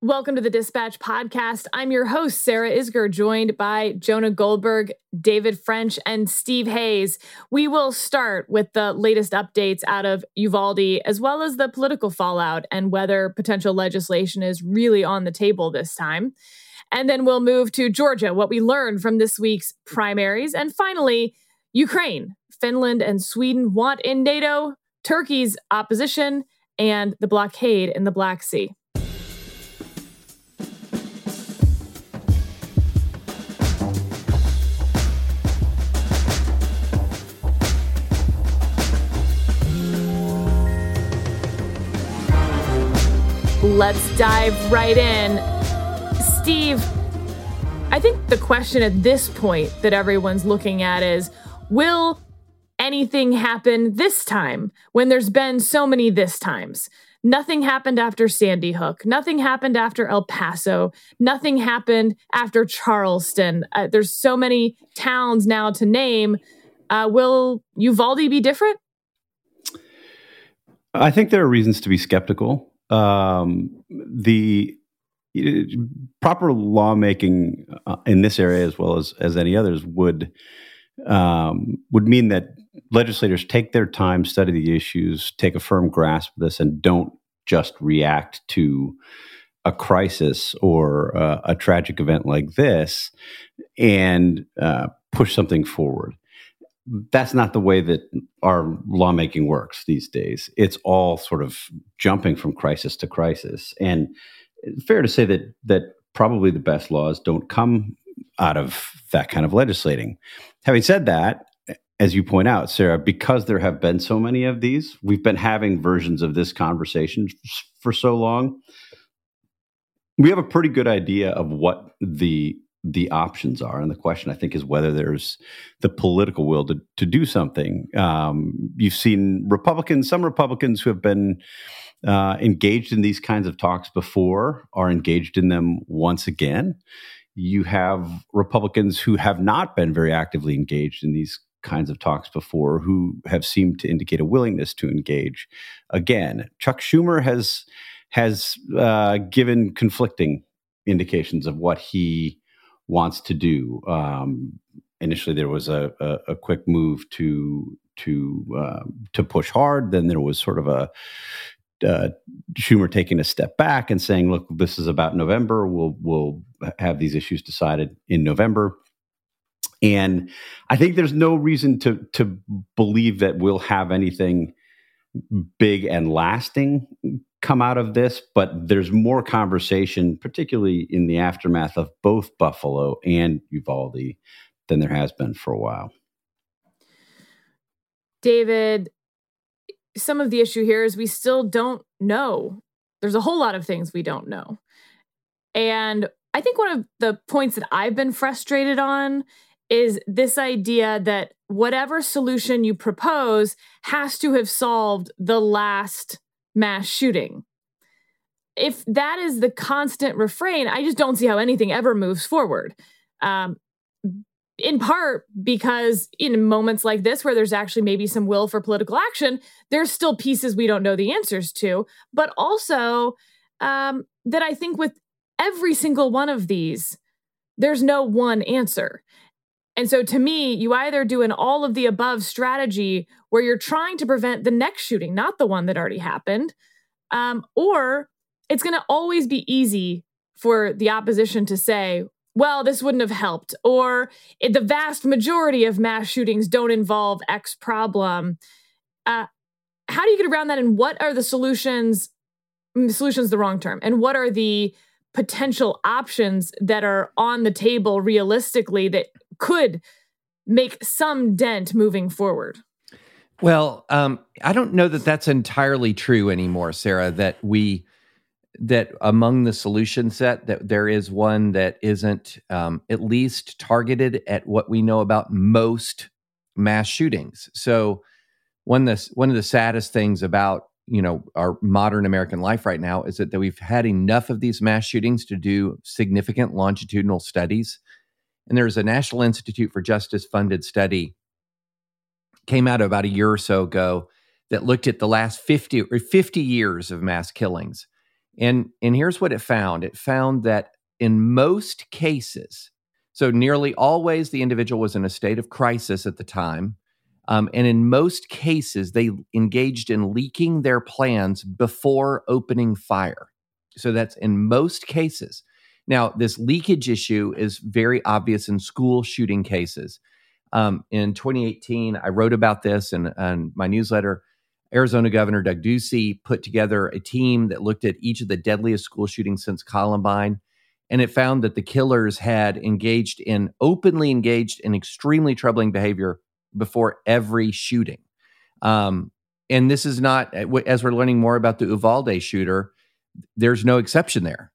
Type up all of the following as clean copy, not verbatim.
Welcome to the Dispatch Podcast. I'm your host, Sarah Isgur, joined by Jonah Goldberg, David French, and Steve Hayes. We will start with the latest updates out of Uvalde, as well as the political fallout and whether potential legislation is really on the table this time. And then we'll move to Georgia, what we learned from this week's primaries. And finally, Ukraine. Finland and Sweden want in NATO, Turkey's opposition, and the blockade in the Black Sea. Let's dive right in. Steve, I think the question at this point that everyone's looking at is, will anything happen this time when there's been so many this times? Nothing happened after Sandy Hook. Nothing happened after El Paso. Nothing happened after Charleston. There's so many towns now to name. Will Uvalde be different? I think there are reasons to be skeptical. The proper lawmaking in this area, as well as any others, would mean that legislators take their time, study the issues, take a firm grasp of this, and don't just react to a crisis or a tragic event like this and push something forward. That's not the way that our lawmaking works these days. It's all sort of jumping from crisis to crisis. And it's fair to say that probably the best laws don't come out of that kind of legislating. Having said that, as you point out, Sarah, because there have been so many of these, we've been having versions of this conversation for so long, we have a pretty good idea of what the options are. And the question, I think, is whether there's the political will to do something. You've seen some Republicans who have been engaged in these kinds of talks before are engaged in them once again. You have Republicans who have not been very actively engaged in these kinds of talks before who have seemed to indicate a willingness to engage again. Chuck Schumer has given conflicting indications of what he wants to do. Initially, there was a quick move to push hard. Then there was sort of a Schumer taking a step back and saying, "Look, this is about November. We'll have these issues decided in November." And I think there's no reason to believe that we'll have anything big and lasting come out of this, but there's more conversation, particularly in the aftermath of both Buffalo and Uvalde, than there has been for a while. David, some of the issue here is we still don't know. There's a whole lot of things we don't know. And I think one of the points that I've been frustrated on is this idea that whatever solution you propose has to have solved the last mass shooting. If that is the constant refrain, I just don't see how anything ever moves forward. In part because in moments like this, where there's actually maybe some will for political action, there's still pieces we don't know the answers to. But also that I think with every single one of these, there's no one answer. And so to me, you either do an all of the above strategy where you're trying to prevent the next shooting, not the one that already happened, or it's going to always be easy for the opposition to say, well, this wouldn't have helped, or the vast majority of mass shootings don't involve X problem. How do you get around that? And what are the solutions? Solutions, the wrong term. And what are the potential options that are on the table realistically that could make some dent moving forward? Well, I don't know that that's entirely true anymore, Sarah, that among the solution set, that there is one that isn't at least targeted at what we know about most mass shootings. So one of the saddest things about our modern American life right now is that we've had enough of these mass shootings to do significant longitudinal studies. And there's a National Institute for Justice funded study came out about a year or so ago that looked at the last 50 years of mass killings. And here's what it found. It found that in most cases, so nearly always the individual was in a state of crisis at the time. And in most cases, they engaged in leaking their plans before opening fire. So that's in most cases. Now, this leakage issue is very obvious in school shooting cases. In 2018, I wrote about this in my newsletter. Arizona Governor Doug Ducey put together a team that looked at each of the deadliest school shootings since Columbine. And it found that the killers had openly engaged in extremely troubling behavior before every shooting. And this is not, as we're learning more about the Uvalde shooter, there's no exception there.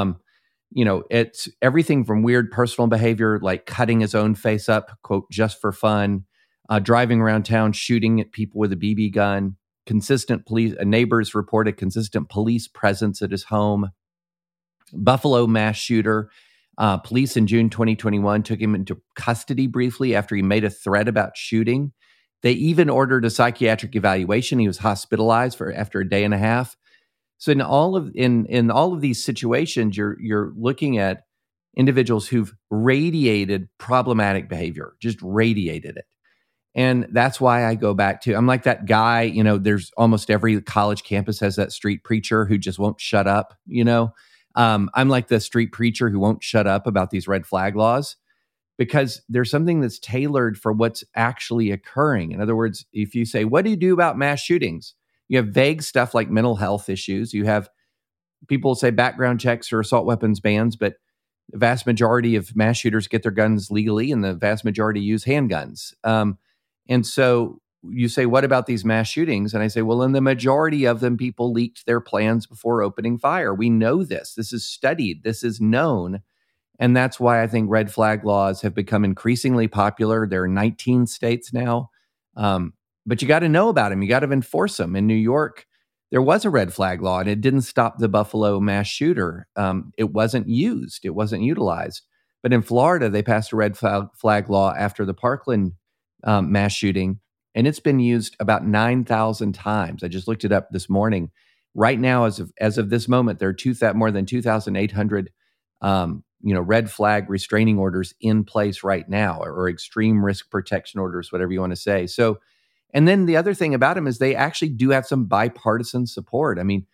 It's everything from weird personal behavior, like cutting his own face up, quote, just for fun, driving around town, shooting at people with a BB gun, consistent neighbors report a consistent police presence at his home. Buffalo mass shooter. Police in June 2021 took him into custody briefly after he made a threat about shooting. They even ordered a psychiatric evaluation. He was hospitalized after a day and a half. So in all of these situations, you're looking at individuals who've radiated problematic behavior, just radiated it. And that's why I go back to, I'm like that guy, there's almost every college campus has that street preacher who just won't shut up, I'm like the street preacher who won't shut up about these red flag laws, because there's something that's tailored for what's actually occurring. In other words, if you say, what do you do about mass shootings? You have vague stuff like mental health issues. You have people say background checks or assault weapons bans, but the vast majority of mass shooters get their guns legally, and the vast majority use handguns. And so you say, what about these mass shootings? And I say, well, in the majority of them, people leaked their plans before opening fire. We know this. This is studied. This is known. And that's why I think red flag laws have become increasingly popular. There are 19 states now. But you got to know about them. You got to enforce them. In New York, there was a red flag law, and it didn't stop the Buffalo mass shooter. It wasn't used. It wasn't utilized. But in Florida, they passed a red flag law after the Parkland mass shooting, and it's been used about 9,000 times. I just looked it up this morning. Right now, as of this moment, there are more than 2,800 red flag restraining orders in place right now, or extreme risk protection orders, whatever you want to say. So, and then the other thing about them is they actually do have some bipartisan support. I mean,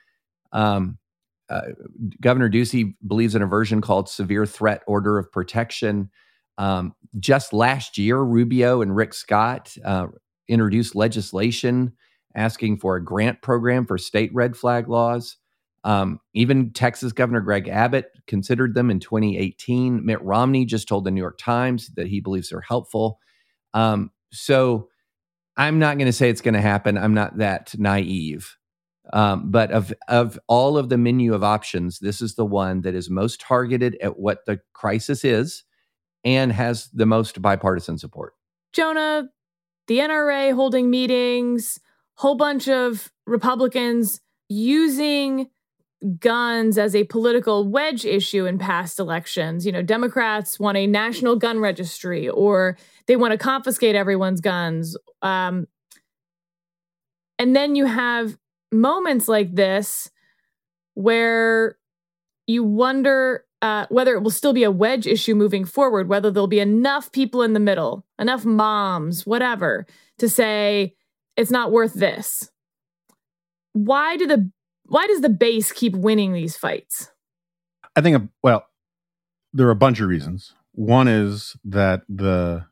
Governor Ducey believes in a version called Severe Threat Order of Protection. Just last year, Rubio and Rick Scott introduced legislation asking for a grant program for state red flag laws. Even Texas Governor Greg Abbott considered them in 2018. Mitt Romney just told the New York Times that he believes they're helpful. So I'm not going to say it's going to happen. I'm not that naive. But of all of the menu of options, this is the one that is most targeted at what the crisis is and has the most bipartisan support. Jonah, the NRA holding meetings, whole bunch of Republicans using guns as a political wedge issue in past elections. Democrats want a national gun registry, or they want to confiscate everyone's guns. And then you have moments like this where you wonder whether it will still be a wedge issue moving forward, whether there'll be enough people in the middle, enough moms, whatever, to say it's not worth this. Why does the base keep winning these fights? I think, there are a bunch of reasons. One is that that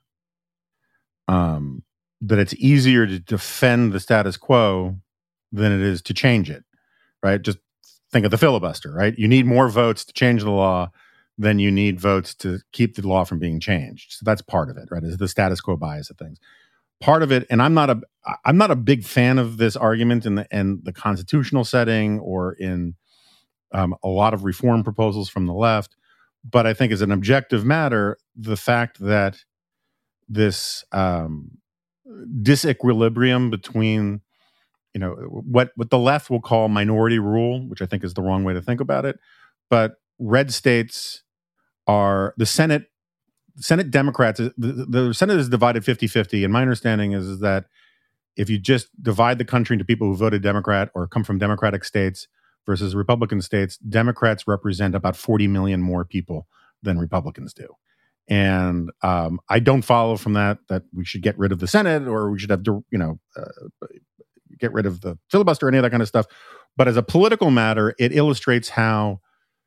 it's easier to defend the status quo than it is to change it, right? Just think of the filibuster, right? You need more votes to change the law than you need votes to keep the law from being changed. So that's part of it, right? Is the status quo bias of things. Part of it, and I'm not a big fan of this argument in the constitutional setting or in a lot of reform proposals from the left, but I think as an objective matter, the fact that this disequilibrium between what the left will call minority rule, which I think is the wrong way to think about it, but red states are the Senate Democrats, the Senate is divided 50-50. And my understanding is that if you just divide the country into people who voted Democrat or come from Democratic states versus Republican states, Democrats represent about 40 million more people than Republicans do. And I don't follow from that we should get rid of the Senate or we should have to, get rid of the filibuster, any of that kind of stuff. But as a political matter, it illustrates how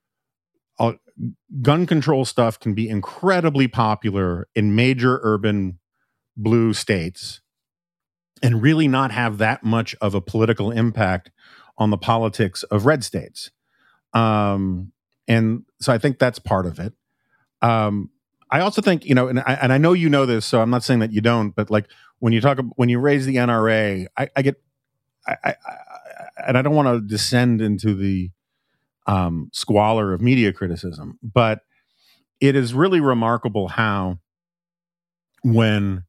gun control stuff can be incredibly popular in major urban blue states and really not have that much of a political impact on the politics of red states. And so I think that's part of it. I also think, and I know you know this, so I'm not saying that you don't, but like when you raise the NRA, and I don't want to descend into the squalor of media criticism, but it is really remarkable how when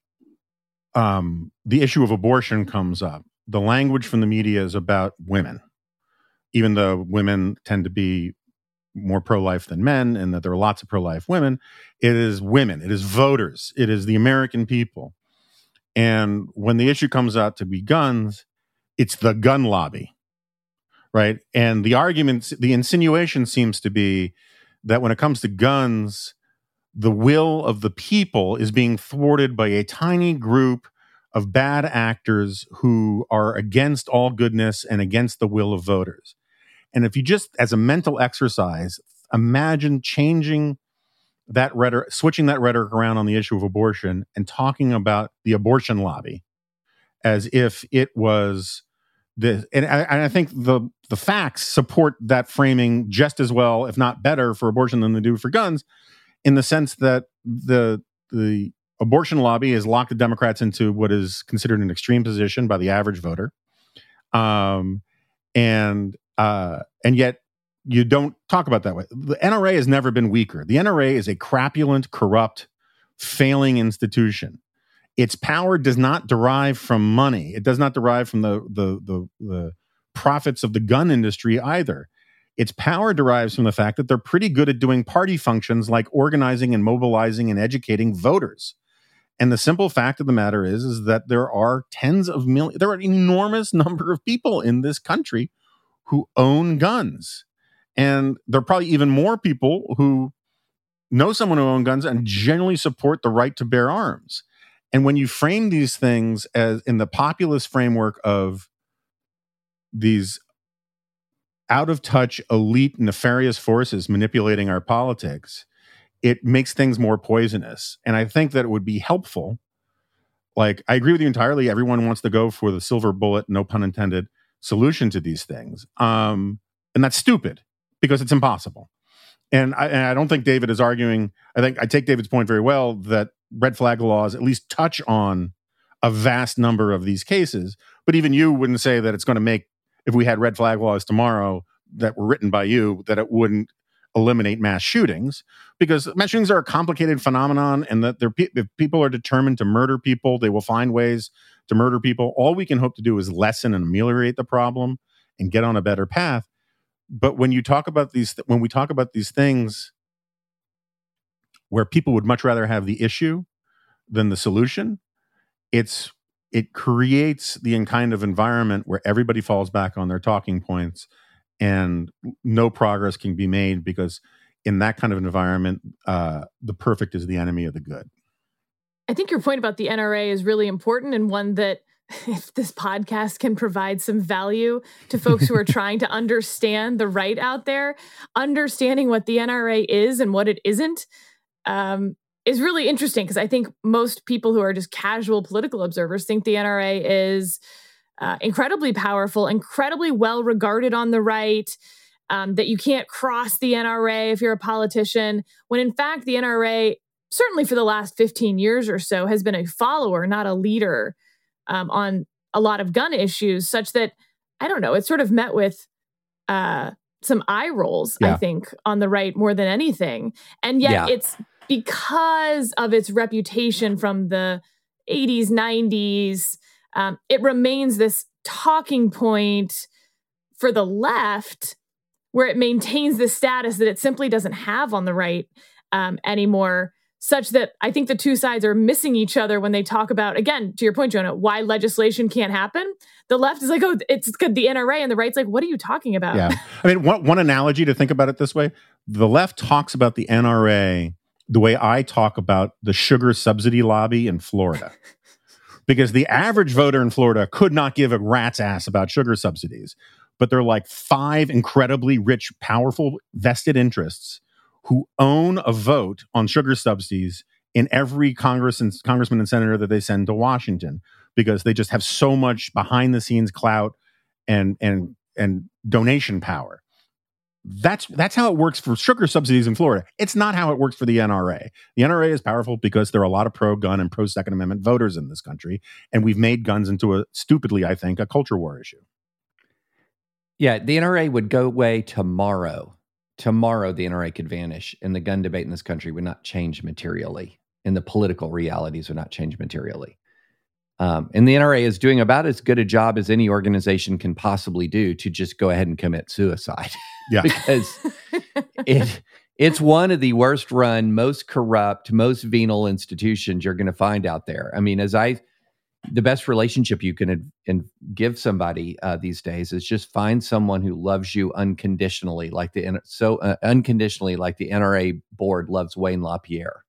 the issue of abortion comes up, the language from the media is about women, even though women tend to be more pro-life than men and that there are lots of pro-life women. It is women, it is voters, it is the American people. And when the issue comes out to be guns, it's the gun lobby, right? And the argument, the insinuation seems to be that when it comes to guns, the will of the people is being thwarted by a tiny group of bad actors who are against all goodness and against the will of voters. And if you just, as a mental exercise, imagine changing that rhetoric, switching that rhetoric around on the issue of abortion and talking about the abortion lobby as if it was this. And I think the facts support that framing just as well, if not better, for abortion than they do for guns, in the sense that the abortion lobby has locked the Democrats into what is considered an extreme position by the average voter. And yet you don't talk about that way. The NRA has never been weaker. The NRA is a crapulent, corrupt, failing institution. Its power does not derive from money. It does not derive from the profits of the gun industry either. Its power derives from the fact that they're pretty good at doing party functions like organizing and mobilizing and educating voters. And the simple fact of the matter is that there are there are an enormous number of people in this country who own guns. And there are probably even more people who know someone who owns guns and generally support the right to bear arms. And when you frame these things as in the populist framework of these out of touch, elite, nefarious forces manipulating our politics, it makes things more poisonous. And I think that it would be helpful. Like, I agree with you entirely. Everyone wants to go for the silver bullet, no pun intended, solution to these things. And that's stupid because it's impossible. And I don't think David is arguing. I take David's point very well that red flag laws at least touch on a vast number of these cases. But even you wouldn't say that it's going to make, if we had red flag laws tomorrow that were written by you, that it wouldn't eliminate mass shootings, because mass shootings are a complicated phenomenon, and that if people are determined to murder people, they will find ways to murder people. All we can hope to do is lessen and ameliorate the problem and get on a better path. But when we talk about these things where people would much rather have the issue than the solution, it creates the kind of environment where everybody falls back on their talking points and no progress can be made, because in that kind of environment, the perfect is the enemy of the good. I think your point about the NRA is really important, and one that, if this podcast can provide some value to folks who are trying to understand the right out there, understanding what the NRA is and what it isn't, is really interesting, because I think most people who are just casual political observers think the NRA is incredibly powerful, incredibly well regarded on the right, that you can't cross the NRA if you're a politician, when in fact the NRA, certainly for the last 15 years or so, has been a follower, not a leader, on a lot of gun issues, such that, I don't know, it's sort of met with some eye rolls, I think, on the right more than anything. And yet it's because of its reputation from the 80s, 90s, it remains this talking point for the left, where it maintains the status that it simply doesn't have on the right anymore. such that I think the two sides are missing each other when they talk about, again, to your point, Jonah, why legislation can't happen. The left is like, oh, it's good, the NRA, and the right's like, what are you talking about? Yeah. I mean, one analogy to think about it this way, the left talks about the NRA the way I talk about the sugar subsidy lobby in Florida. Because the average voter in Florida could not give a rat's ass about sugar subsidies. But they're like 5 incredibly rich, powerful vested interests who own a vote on sugar subsidies in every congressman and senator that they send to Washington, because they just have so much behind the scenes clout and donation power. That's how it works for sugar subsidies in Florida. It's not how it works for the NRA. The NRA is powerful because there are a lot of pro-gun and pro-Second Amendment voters in this country, and we've made guns into stupidly, I think, a culture war issue. Yeah, the NRA would go away tomorrow. Tomorrow, the NRA could vanish, and the gun debate in this country would not change materially, and the political realities would not change materially. And the NRA is doing about as good a job as any organization can possibly do to just go ahead and commit suicide. Yeah. Because it's one of the worst run, most corrupt, most venal institutions you're going to find out there. I mean, the best relationship you can give somebody these days is just find someone who loves you unconditionally, unconditionally, like the NRA board loves Wayne LaPierre.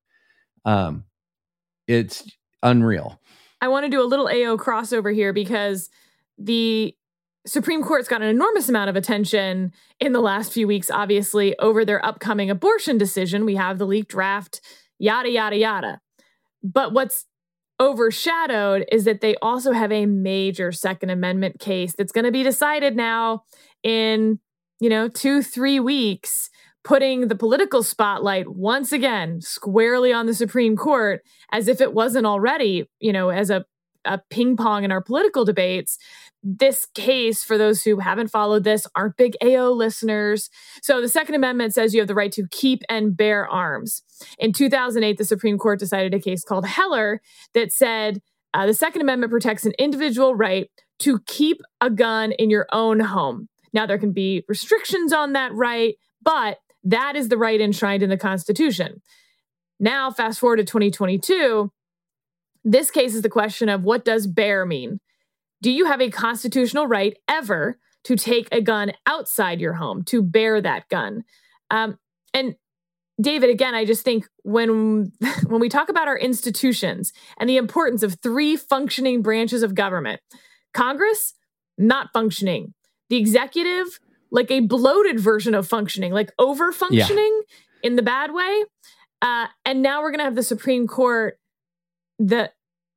It's unreal. I want to do a little AO crossover here because the Supreme Court's got an enormous amount of attention in the last few weeks, obviously, over their upcoming abortion decision. We have the leaked draft, yada, yada, yada. But what's overshadowed is that they also have a major Second Amendment case that's going to be decided now in, 2-3 weeks, putting the political spotlight once again squarely on the Supreme Court, as if it wasn't already, as a ping pong in our political debates. This case, for those who haven't followed this, aren't big AO listeners. So the Second Amendment says you have the right to keep and bear arms. In 2008, the Supreme Court decided a case called Heller that said the Second Amendment protects an individual right to keep a gun in your own home. Now, there can be restrictions on that right, but that is the right enshrined in the Constitution. Now, fast forward to 2022, this case is the question of, what does bear mean? Do you have a constitutional right ever to take a gun outside your home, to bear that gun? And David, again, I just think when we talk about our institutions and the importance of 3 functioning branches of government, Congress, not functioning. The executive, like a bloated version of functioning, like over-functioning in the bad way. And now we're going to have the Supreme Court, the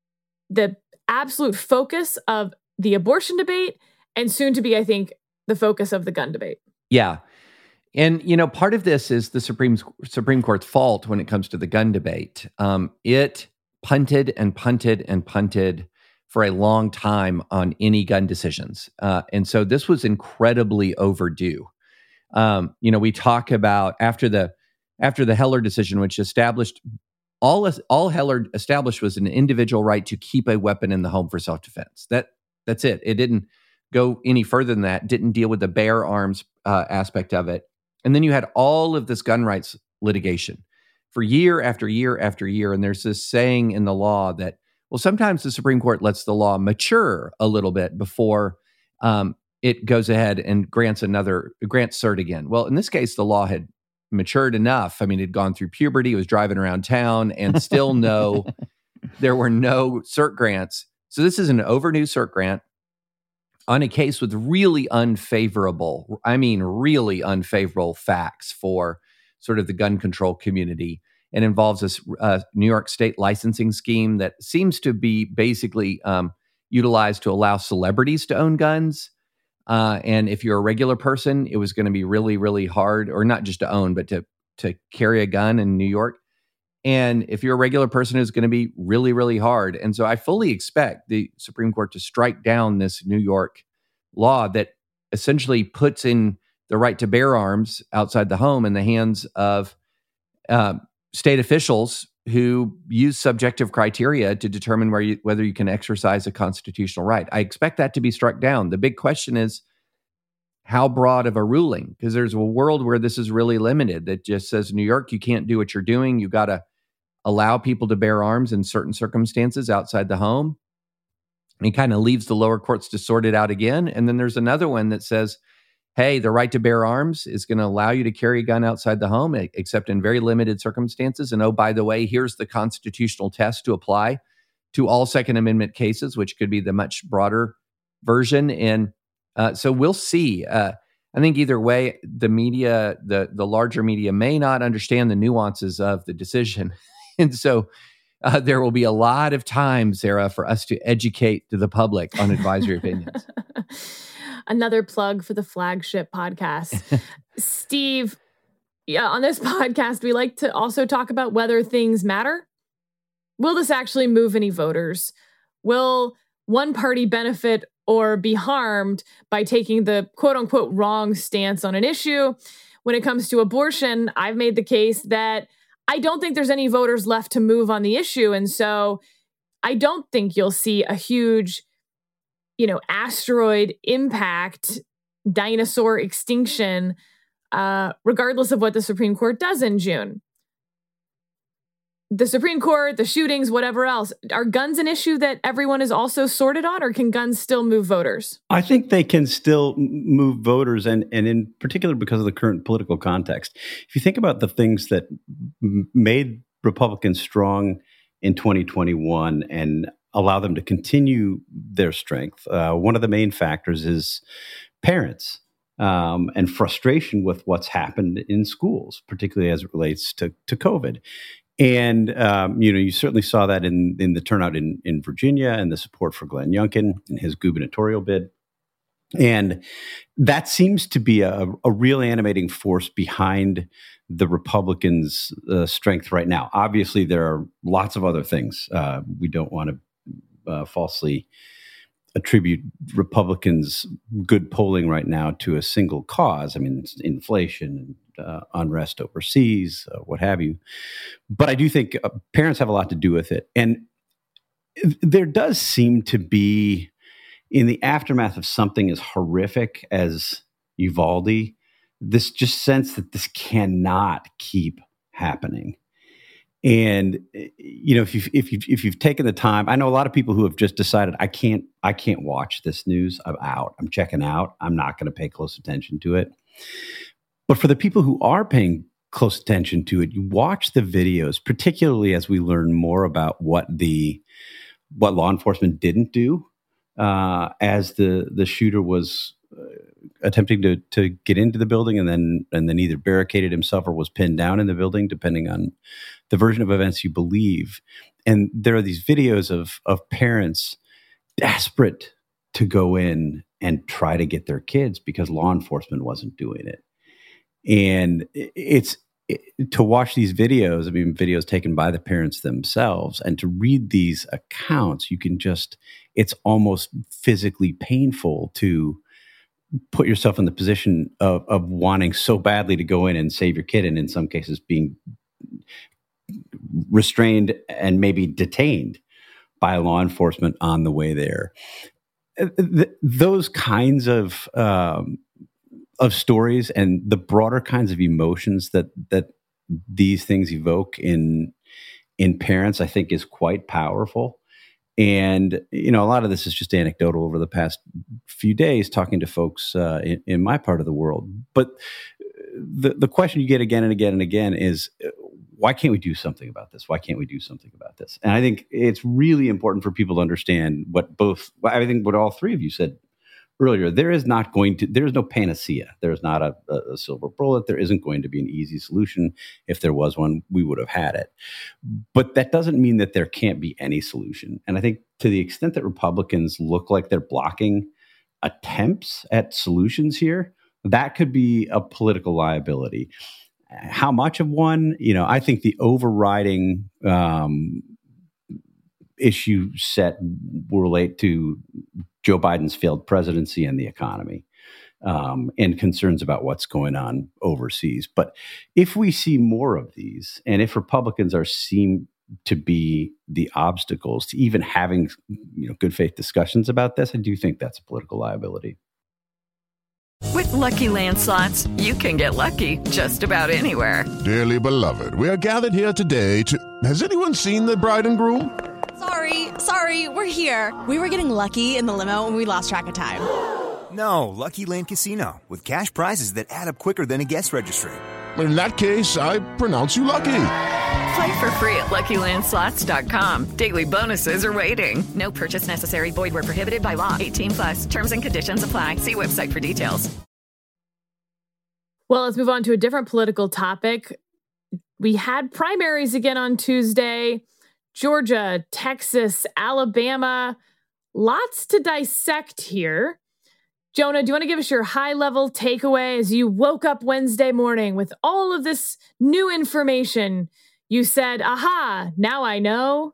absolute focus of the abortion debate, and soon to be, I think, the focus of the gun debate. Yeah. And, part of this is the Supreme Court's fault when it comes to the gun debate. It punted and punted and punted for a long time on any gun decisions. And so this was incredibly overdue. We talk about after the Heller decision, which established all Heller established was an individual right to keep a weapon in the home for self-defense. That's it. It didn't go any further than that. Didn't deal with the bear arms aspect of it. And then you had all of this gun rights litigation for year after year after year. And there's this saying in the law that, well, sometimes the Supreme Court lets the law mature a little bit before it goes ahead and grants cert again. Well, in this case, the law had matured enough. I mean, it'd gone through puberty, it was driving around town, and still there were no cert grants. So this is an overdue cert grant on a case with really unfavorable facts for sort of the gun control community. It involves this New York State licensing scheme that seems to be basically utilized to allow celebrities to own guns. And if you're a regular person, it was going to be really, really hard, or not just to own, but to carry a gun in New York. And if you're a regular person, it's going to be really, really hard. And so I fully expect the Supreme Court to strike down this New York law that essentially puts in the right to bear arms outside the home in the hands of state officials who use subjective criteria to determine whether you can exercise a constitutional right. I expect that to be struck down. The big question is, how broad of a ruling? Because there's a world where this is really limited, that just says, New York, you can't do what you're doing. You got to allow people to bear arms in certain circumstances outside the home. And he kind of leaves the lower courts to sort it out again. And then there's another one that says, hey, the right to bear arms is going to allow you to carry a gun outside the home, except in very limited circumstances. And oh, by the way, here's the constitutional test to apply to all Second Amendment cases, which could be the much broader version. And so we'll see. I think either way, the media, the larger media may not understand the nuances of the decision. And so there will be a lot of time, Sarah, for us to educate to the public on advisory opinions. Another plug for the flagship podcast. Steve, on this podcast, we like to also talk about whether things matter. Will this actually move any voters? Will one party benefit or be harmed by taking the quote unquote wrong stance on an issue? When it comes to abortion, I've made the case that I don't think there's any voters left to move on the issue. And so I don't think you'll see a huge asteroid impact, dinosaur extinction, regardless of what the Supreme Court does in June. The Supreme Court, the shootings, whatever else, are guns an issue that everyone is also sorted on, or can guns still move voters? I think they can still move voters, and in particular because of the current political context. If you think about the things that made Republicans strong in 2021 and allow them to continue their strength, one of the main factors is parents and frustration with what's happened in schools, particularly as it relates to COVID. And, you certainly saw that in the turnout in Virginia and the support for Glenn Youngkin and his gubernatorial bid. And that seems to be a real animating force behind the Republicans' strength right now. Obviously, there are lots of other things. We don't want to falsely attribute Republicans' good polling right now to a single cause. I mean, inflation and unrest overseas, what have you. But I do think parents have a lot to do with it. And there does seem to be, in the aftermath of something as horrific as Uvalde, this just sense that this cannot keep happening. And if you've taken the time, I know a lot of people who have just decided I can't watch this news. I'm out. I'm checking out. I'm not going to pay close attention to it. But for the people who are paying close attention to it, you watch the videos, particularly as we learn more about what law enforcement didn't do as the shooter was attempting to get into the building and then either barricaded himself or was pinned down in the building, depending on the version of events you believe. And there are these videos of parents desperate to go in and try to get their kids because law enforcement wasn't doing it. And to watch these videos, I mean, videos taken by the parents themselves, and to read these accounts, it's almost physically painful to put yourself in the position of wanting so badly to go in and save your kid, and in some cases being restrained and maybe detained by law enforcement on the way there. Those kinds of stories and the broader kinds of emotions that these things evoke in parents, I think, is quite powerful. And, a lot of this is just anecdotal over the past few days, talking to folks in my part of the world. But the question you get again and again and again is, why can't we do something about this? Why can't we do something about this? And I think it's really important for people to understand what all three of you said earlier. There is no panacea. There's not a silver bullet. There isn't going to be an easy solution. If there was one, we would have had it. But that doesn't mean that there can't be any solution. And I think to the extent that Republicans look like they're blocking attempts at solutions here, that could be a political liability. How much of one? I think the overriding issue set will relate to Joe Biden's failed presidency and the economy, and concerns about what's going on overseas. But if we see more of these, and if Republicans are seen to be the obstacles to even having good faith discussions about this, I do think that's a political liability. With Lucky Land Slots, you can get lucky just about anywhere. Dearly beloved, we are gathered here today to... Has anyone seen the bride and groom? Sorry, we're here. We were getting lucky in the limo and we lost track of time. No, Lucky Land Casino, with cash prizes that add up quicker than a guest registry. In that case, I pronounce you lucky. Play for free at LuckyLandSlots.com. Daily bonuses are waiting. No purchase necessary. Void where prohibited by law. 18+. Terms and conditions apply. See website for details. Well, let's move on to a different political topic. We had primaries again on Tuesday. Georgia, Texas, Alabama. Lots to dissect here. Jonah, do you want to give us your high-level takeaway as you woke up Wednesday morning with all of this new information? You said, aha, now I know.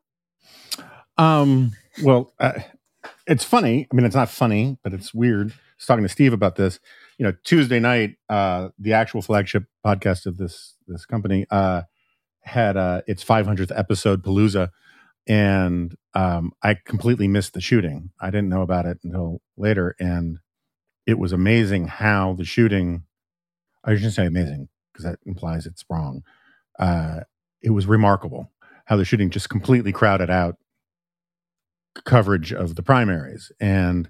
Well, it's funny. I mean, it's not funny, but it's weird. I was talking to Steve about this. You know, Tuesday night, the actual flagship podcast of this company had its 500th episode, Palooza, and I completely missed the shooting. I didn't know about it until later, and it was amazing how the shooting, I shouldn't say amazing because that implies it's wrong. It was remarkable how the shooting just completely crowded out coverage of the primaries. And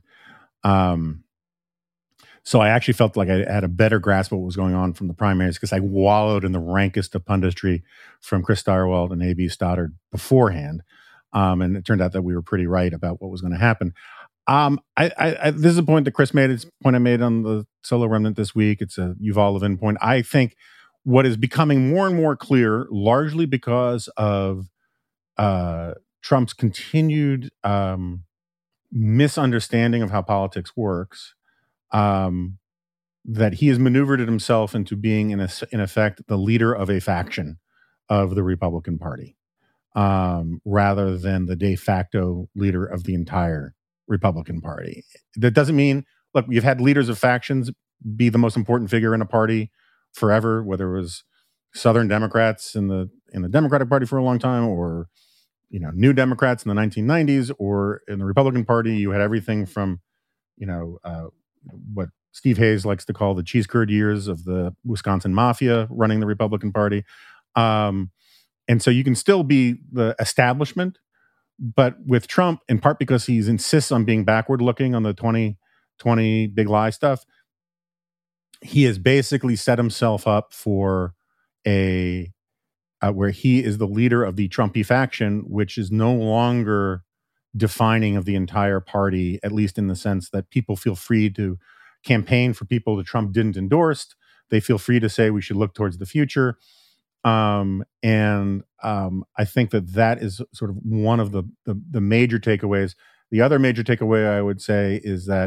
so I actually felt like I had a better grasp of what was going on from the primaries because I wallowed in the rankest of punditry from Chris Stirewalt and A.B. Stoddard beforehand. And it turned out that we were pretty right about what was going to happen. This is a point that Chris made. It's a point I made on the Solo Remnant this week. It's a Yuval Levin point. I think what is becoming more and more clear, largely because of Trump's continued misunderstanding of how politics works, that he has maneuvered himself into being, in effect, the leader of a faction of the Republican Party, rather than the de facto leader of the entire Republican Party. That doesn't mean, look, you've had leaders of factions be the most important figure in a party forever, whether it was Southern Democrats in the Democratic Party for a long time, or New Democrats in the 1990s, or in the Republican Party, you had everything from what Steve Hayes likes to call the cheese curd years of the Wisconsin Mafia running the Republican Party. And so you can still be the establishment, but with Trump, in part because he insists on being backward looking on the 2020 big lie stuff, he has basically set himself up for where he is the leader of the Trumpy faction, which is no longer defining of the entire party, at least in the sense that people feel free to campaign for people that Trump didn't endorse. They feel free to say we should look towards the future. I think that is sort of one of the major takeaways. The other major takeaway I would say is that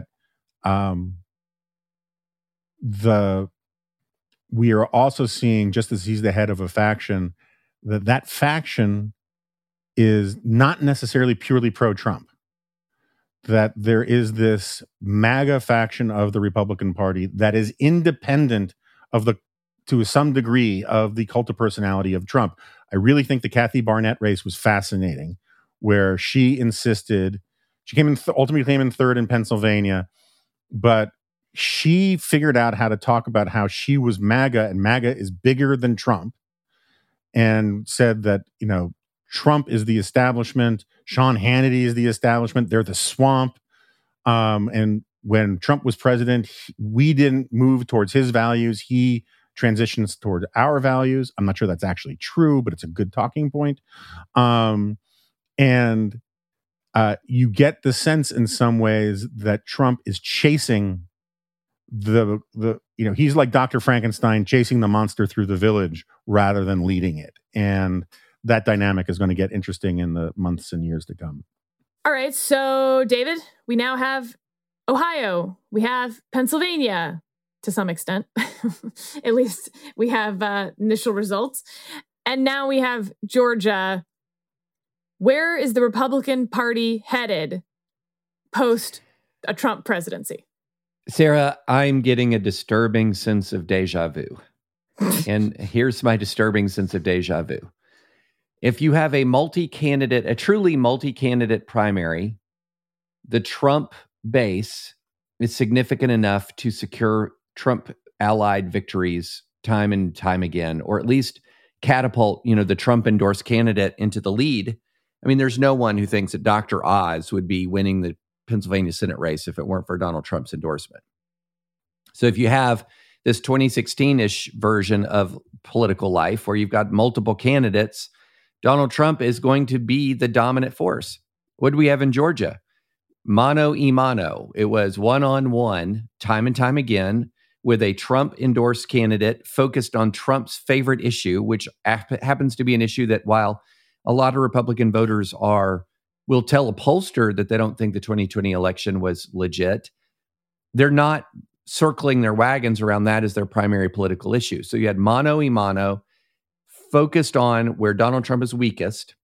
we are also seeing, just as he's the head of a faction, that faction is not necessarily purely pro-Trump. That there is this MAGA faction of the Republican Party that is independent of to some degree, of the cult of personality of Trump. I really think the Kathy Barnett race was fascinating, where she insisted, ultimately came in third in Pennsylvania, but she figured out how to talk about how she was MAGA, and MAGA is bigger than Trump, and said that, Trump is the establishment, Sean Hannity is the establishment, they're the swamp. And when Trump was president, we didn't move towards his values. He transitions toward our values. I'm not sure that's actually true, but it's a good talking point. You get the sense in some ways that Trump is chasing he's like Dr. Frankenstein chasing the monster through the village rather than leading it. And that dynamic is going to get interesting in the months and years to come. All right. So, David, we now have Ohio. We have Pennsylvania to some extent. At least we have initial results. And now we have Georgia. Where is the Republican Party headed post a Trump presidency? Sarah, I'm getting a disturbing sense of deja vu. And here's my disturbing sense of deja vu. If you have a truly multi-candidate primary, the Trump base is significant enough to secure Trump-allied victories time and time again, or at least catapult, the Trump-endorsed candidate into the lead. I mean, there's no one who thinks that Dr. Oz would be winning the Pennsylvania Senate race if it weren't for Donald Trump's endorsement. So if you have this 2016-ish version of political life where you've got multiple candidates, Donald Trump is going to be the dominant force. What do we have in Georgia? Mano a mano. It was one-on-one, time and time again, with a Trump-endorsed candidate focused on Trump's favorite issue, which happens to be an issue that, while a lot of Republican voters will tell a pollster that they don't think the 2020 election was legit, they're not circling their wagons around that as their primary political issue. So you had mano a mano, focused on where Donald Trump is weakest.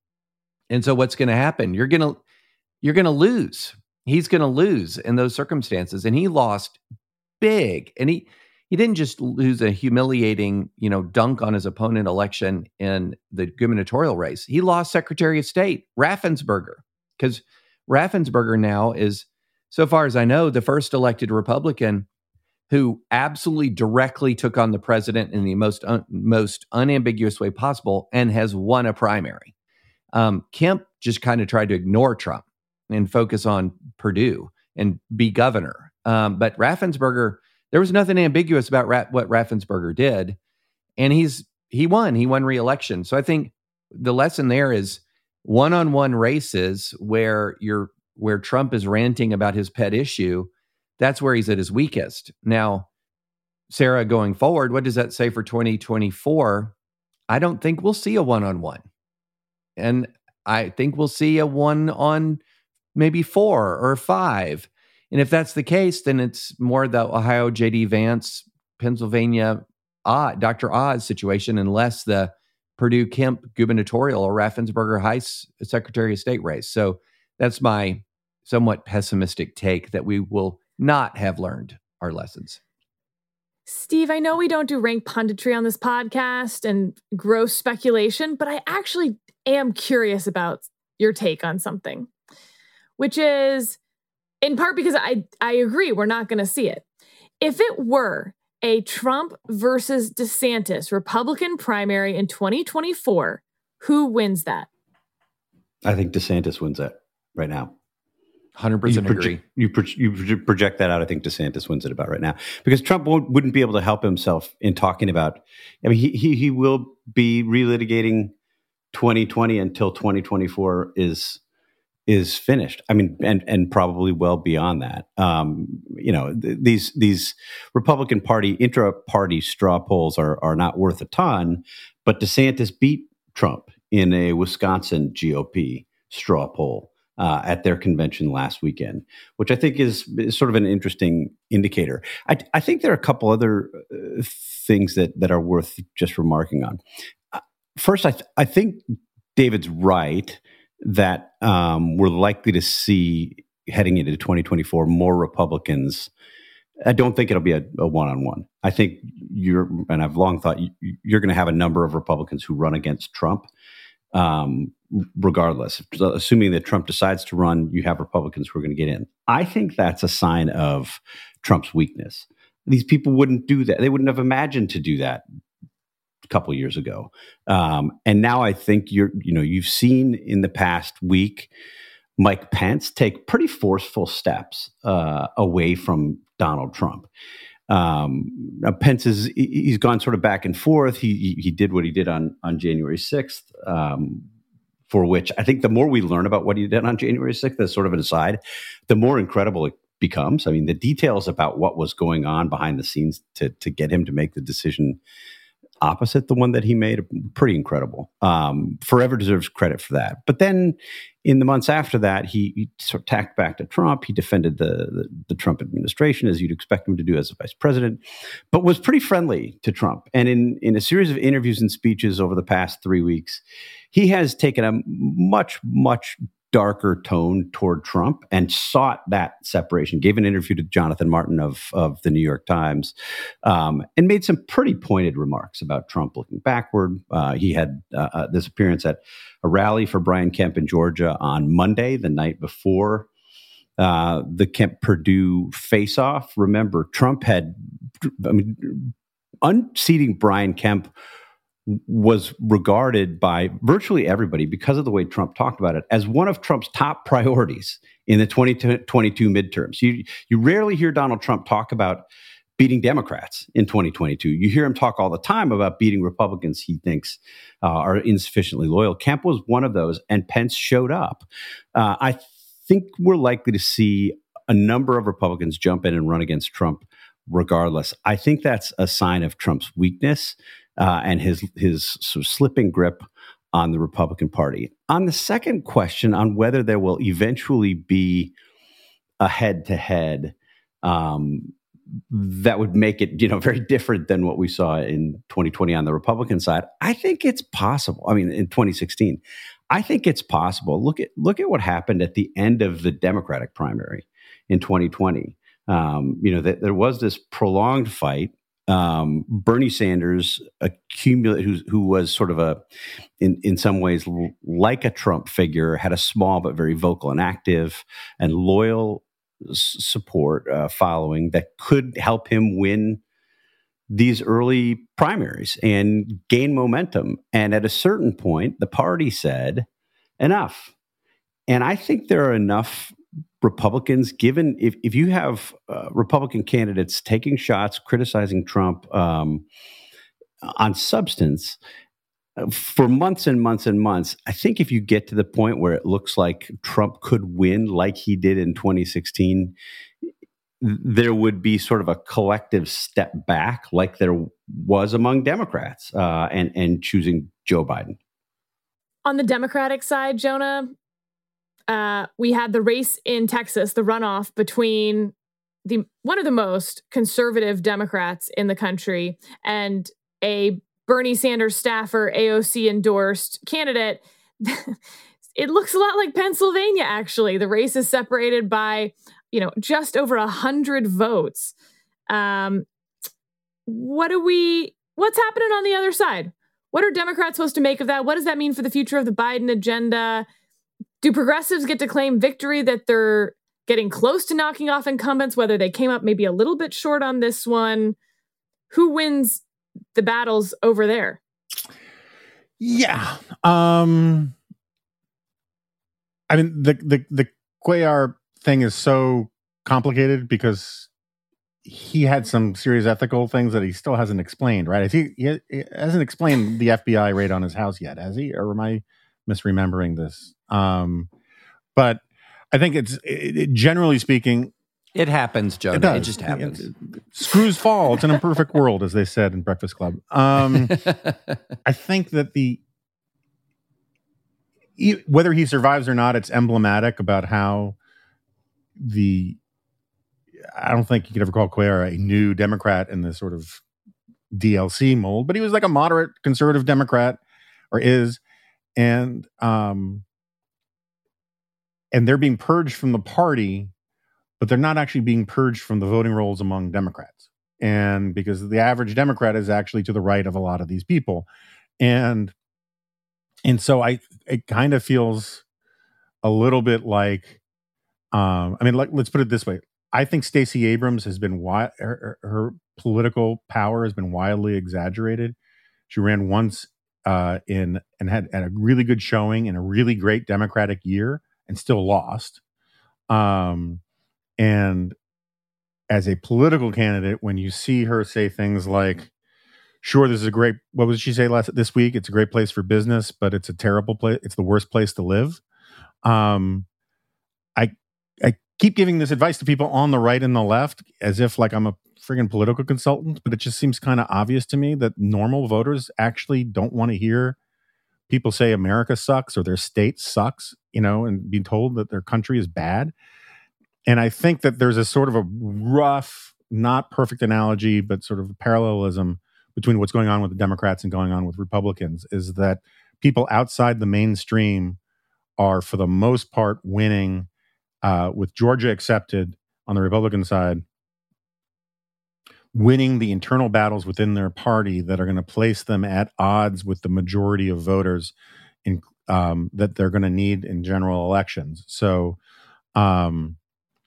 And so what's going to happen? You're going to lose. He's going to lose in those circumstances. And he lost big. And he didn't just lose a humiliating, dunk on his opponent election in the gubernatorial race. He lost Secretary of State Raffensperger, because Raffensperger now is, so far as I know, the first elected Republican who absolutely directly took on the president in the most unambiguous way possible and has won a primary. Kemp just kind of tried to ignore Trump and focus on Purdue and be governor. But Raffensperger, there was nothing ambiguous about what Raffensperger did, and he won re-election. So I think the lesson there is one-on-one races where Trump is ranting about his pet issue. That's where he's at his weakest. Now, Sarah, going forward, what does that say for 2024? I don't think we'll see a one-on-one, and I think we'll see a one on maybe 4 or 5. And if that's the case, then it's more the Ohio J.D. Vance, Pennsylvania Dr. Oz situation, and less the Purdue Kemp gubernatorial or Raffensperger Heiss Secretary of State race. So that's my somewhat pessimistic take that we will not have learned our lessons. Steve, I know we don't do rank punditry on this podcast and gross speculation, but I actually am curious about your take on something, which is, in part because I agree, we're not going to see it. If it were a Trump versus DeSantis Republican primary in 2024, who wins that? I think DeSantis wins that right now. 100% agree. You project that out. I think DeSantis wins it about right now, because Trump wouldn't be able to help himself in talking about. I mean, he will be relitigating 2020 until 2024 is finished. I mean, and probably well beyond that. These Republican Party intra-party straw polls are not worth a ton, but DeSantis beat Trump in a Wisconsin GOP straw poll at their convention last weekend, which I think is sort of an interesting indicator. I think there are a couple other things that are worth just remarking on. First, I think David's right that we're likely to see, heading into 2024, more Republicans. I don't think it'll be a one-on-one. I think and I've long thought you're going to have a number of Republicans who run against Trump, regardless. Assuming that Trump decides to run, you have Republicans who are going to get in. I think that's a sign of Trump's weakness. These people wouldn't do that. They wouldn't have imagined to do that a couple years ago. And now I think you've seen in the past week Mike Pence take pretty forceful steps away from Donald Trump. Pence he's gone sort of back and forth. He did what he did on January 6th, for which I think the more we learn about what he did on January 6th, as sort of an aside, the more incredible it becomes. I mean, the details about what was going on behind the scenes to get him to make the decision opposite the one that he made are pretty incredible. Forever deserves credit for that. But then in the months after that, he sort of tacked back to Trump. He defended the Trump administration, as you'd expect him to do as a vice president, but was pretty friendly to Trump. And in a series of interviews and speeches over the past 3 weeks, he has taken a much, much darker tone toward Trump and sought that separation. Gave an interview to Jonathan Martin of the New York Times, and made some pretty pointed remarks about Trump looking backward. He had this appearance at a rally for Brian Kemp in Georgia on Monday, the night before the Kemp-Perdue face-off. Remember, Trump unseating Brian Kemp was regarded by virtually everybody, because of the way Trump talked about it, as one of Trump's top priorities in the 2022 midterms. You rarely hear Donald Trump talk about beating Democrats in 2022. You hear him talk all the time about beating Republicans he thinks are insufficiently loyal. Kemp was one of those, and Pence showed up. I think we're likely to see a number of Republicans jump in and run against Trump regardless. I think that's a sign of Trump's weakness and his sort of slipping grip on the Republican Party. On the second question, on whether there will eventually be a head-to-head that would make it, very different than what we saw in 2020 on the Republican side, I think it's possible. I mean, in 2016, I think it's possible. Look at what happened at the end of the Democratic primary in 2020. There was this prolonged fight. Bernie Sanders who was sort of in some ways like a Trump figure, had a small but very vocal and active and loyal support following that could help him win these early primaries and gain momentum. And at a certain point, the party said, enough. And I think there are enough Republicans, given if you have Republican candidates taking shots, criticizing Trump on substance for months and months and months, I think if you get to the point where it looks like Trump could win like he did in 2016, there would be sort of a collective step back like there was among Democrats and choosing Joe Biden. On the Democratic side, Jonah, we had the race in Texas, the runoff between one of the most conservative Democrats in the country and a Bernie Sanders staffer, AOC endorsed candidate. It looks a lot like Pennsylvania, actually. The race is separated by, just over 100 votes. What's happening on the other side? What are Democrats supposed to make of that? What does that mean for the future of the Biden agenda? Do progressives get to claim victory that they're getting close to knocking off incumbents, whether they came up maybe a little bit short on this one? Who wins the battles over there? Yeah. I mean, the Cuellar thing is so complicated because he had some serious ethical things that he still hasn't explained, right? He hasn't explained the FBI raid on his house yet, has he? Or am I misremembering this? But I think generally speaking, it happens, Jonah. It just happens. Screws fall. It's an imperfect world, as they said in Breakfast Club. I think that whether he survives or not, it's emblematic about how I don't think you could ever call Cuellar a new Democrat in the sort of DLC mold, but he was like a moderate conservative Democrat, or is, and they're being purged from the party, but they're not actually being purged from the voting rolls among Democrats. And because the average Democrat is actually to the right of a lot of these people. And so it kind of feels a little bit like, let's put it this way. I think Stacey Abrams has been, her political power has been wildly exaggerated. She ran once and had a really good showing in a really great Democratic year and still lost. And as a political candidate, when you see her say things like, sure, this is a great, what did she say this week? It's a great place for business, but it's a terrible place. It's the worst place to live. I keep giving this advice to people on the right and the left as if like I'm a friggin' political consultant, but it just seems kind of obvious to me that normal voters actually don't want to hear people say America sucks or their state sucks, and being told that their country is bad. And I think that there's a sort of a rough, not perfect analogy, but sort of a parallelism between what's going on with the Democrats and going on with Republicans, is that people outside the mainstream are, for the most part, winning, with Georgia accepted on the Republican side, winning the internal battles within their party that are going to place them at odds with the majority of voters that they're going to need in general elections. So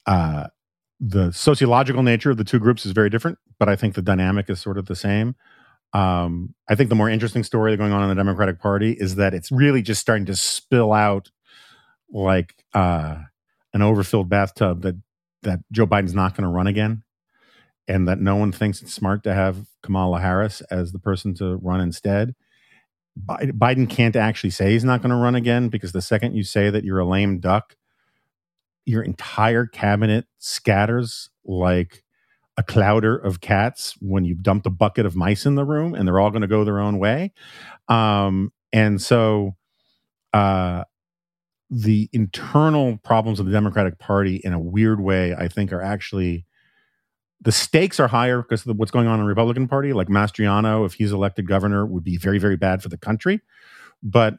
The sociological nature of the two groups is very different, but I think the dynamic is sort of the same. I think the more interesting story going on in the Democratic Party is that it's really just starting to spill out like an overfilled bathtub that Joe Biden's not going to run again, and that no one thinks it's smart to have Kamala Harris as the person to run instead. Biden can't actually say he's not going to run again, because the second you say that you're a lame duck, your entire cabinet scatters like a clouder of cats when you've dumped a bucket of mice in the room, and they're all going to go their own way. And so the internal problems of the Democratic Party, in a weird way, I think are actually, the stakes are higher because of what's going on in the Republican Party. Like Mastriano, if he's elected governor, would be very, very bad for the country. But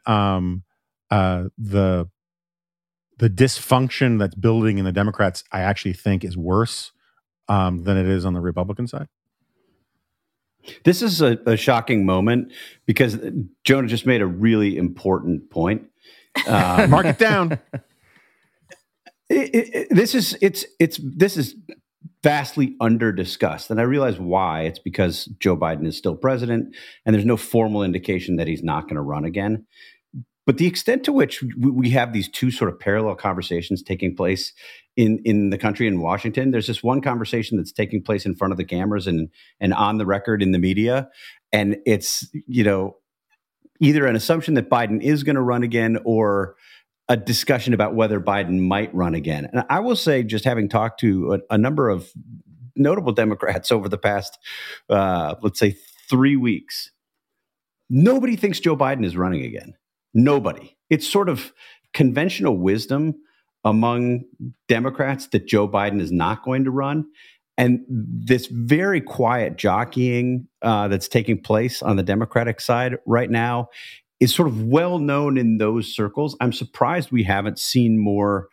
the dysfunction that's building in the Democrats, I actually think, is worse than it is on the Republican side. This is a shocking moment because Jonah just made a really important point. Mark it down. This is vastly under-discussed, and I realize why. It's because Joe Biden is still president, and there's no formal indication that he's not going to run again. But the extent to which we have these two sort of parallel conversations taking place in the country, in Washington, there's this one conversation that's taking place in front of the cameras and on the record in the media. And it's, either an assumption that Biden is going to run again or a discussion about whether Biden might run again. And I will say, just having talked to a number of notable Democrats over the past, let's say 3 weeks, nobody thinks Joe Biden is running again. Nobody. It's sort of conventional wisdom among Democrats that Joe Biden is not going to run. And this very quiet jockeying that's taking place on the Democratic side right now is sort of well known in those circles. I'm surprised we haven't seen more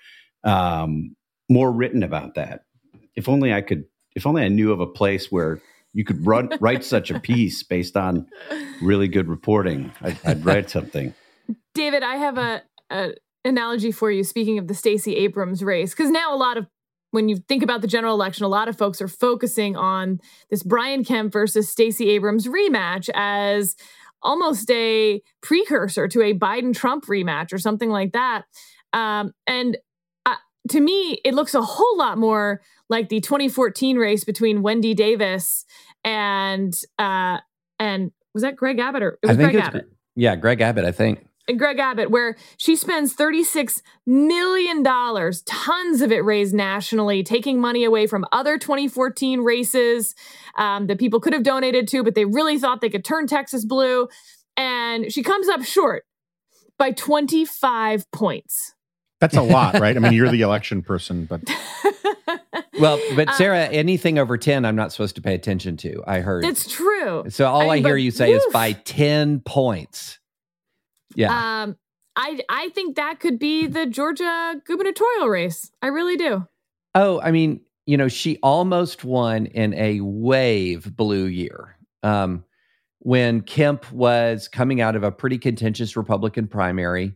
written about that. If only I knew of a place where you could write such a piece based on really good reporting. I'd write something. David, I have a analogy for you, speaking of the Stacey Abrams race, because now when you think about the general election, a lot of folks are focusing on this Brian Kemp versus Stacey Abrams rematch as almost a precursor to a Biden-Trump rematch or something like that. And to me, it looks a whole lot more like the 2014 race between Wendy Davis and was that Greg Abbott? Or it was Greg Abbott. Yeah, Greg Abbott, I think. And Greg Abbott, where she spends $36 million, tons of it raised nationally, taking money away from other 2014 races that people could have donated to, but they really thought they could turn Texas blue. And she comes up short by 25 points. That's a lot, right? I mean, you're the election person, but... Well, but Sarah, anything over 10, I'm not supposed to pay attention to, I heard. It's true. So all I hear you say is by 10 points. Yeah. I think that could be the Georgia gubernatorial race. I really do. Oh, I mean, she almost won in a wave blue year. When Kemp was coming out of a pretty contentious Republican primary.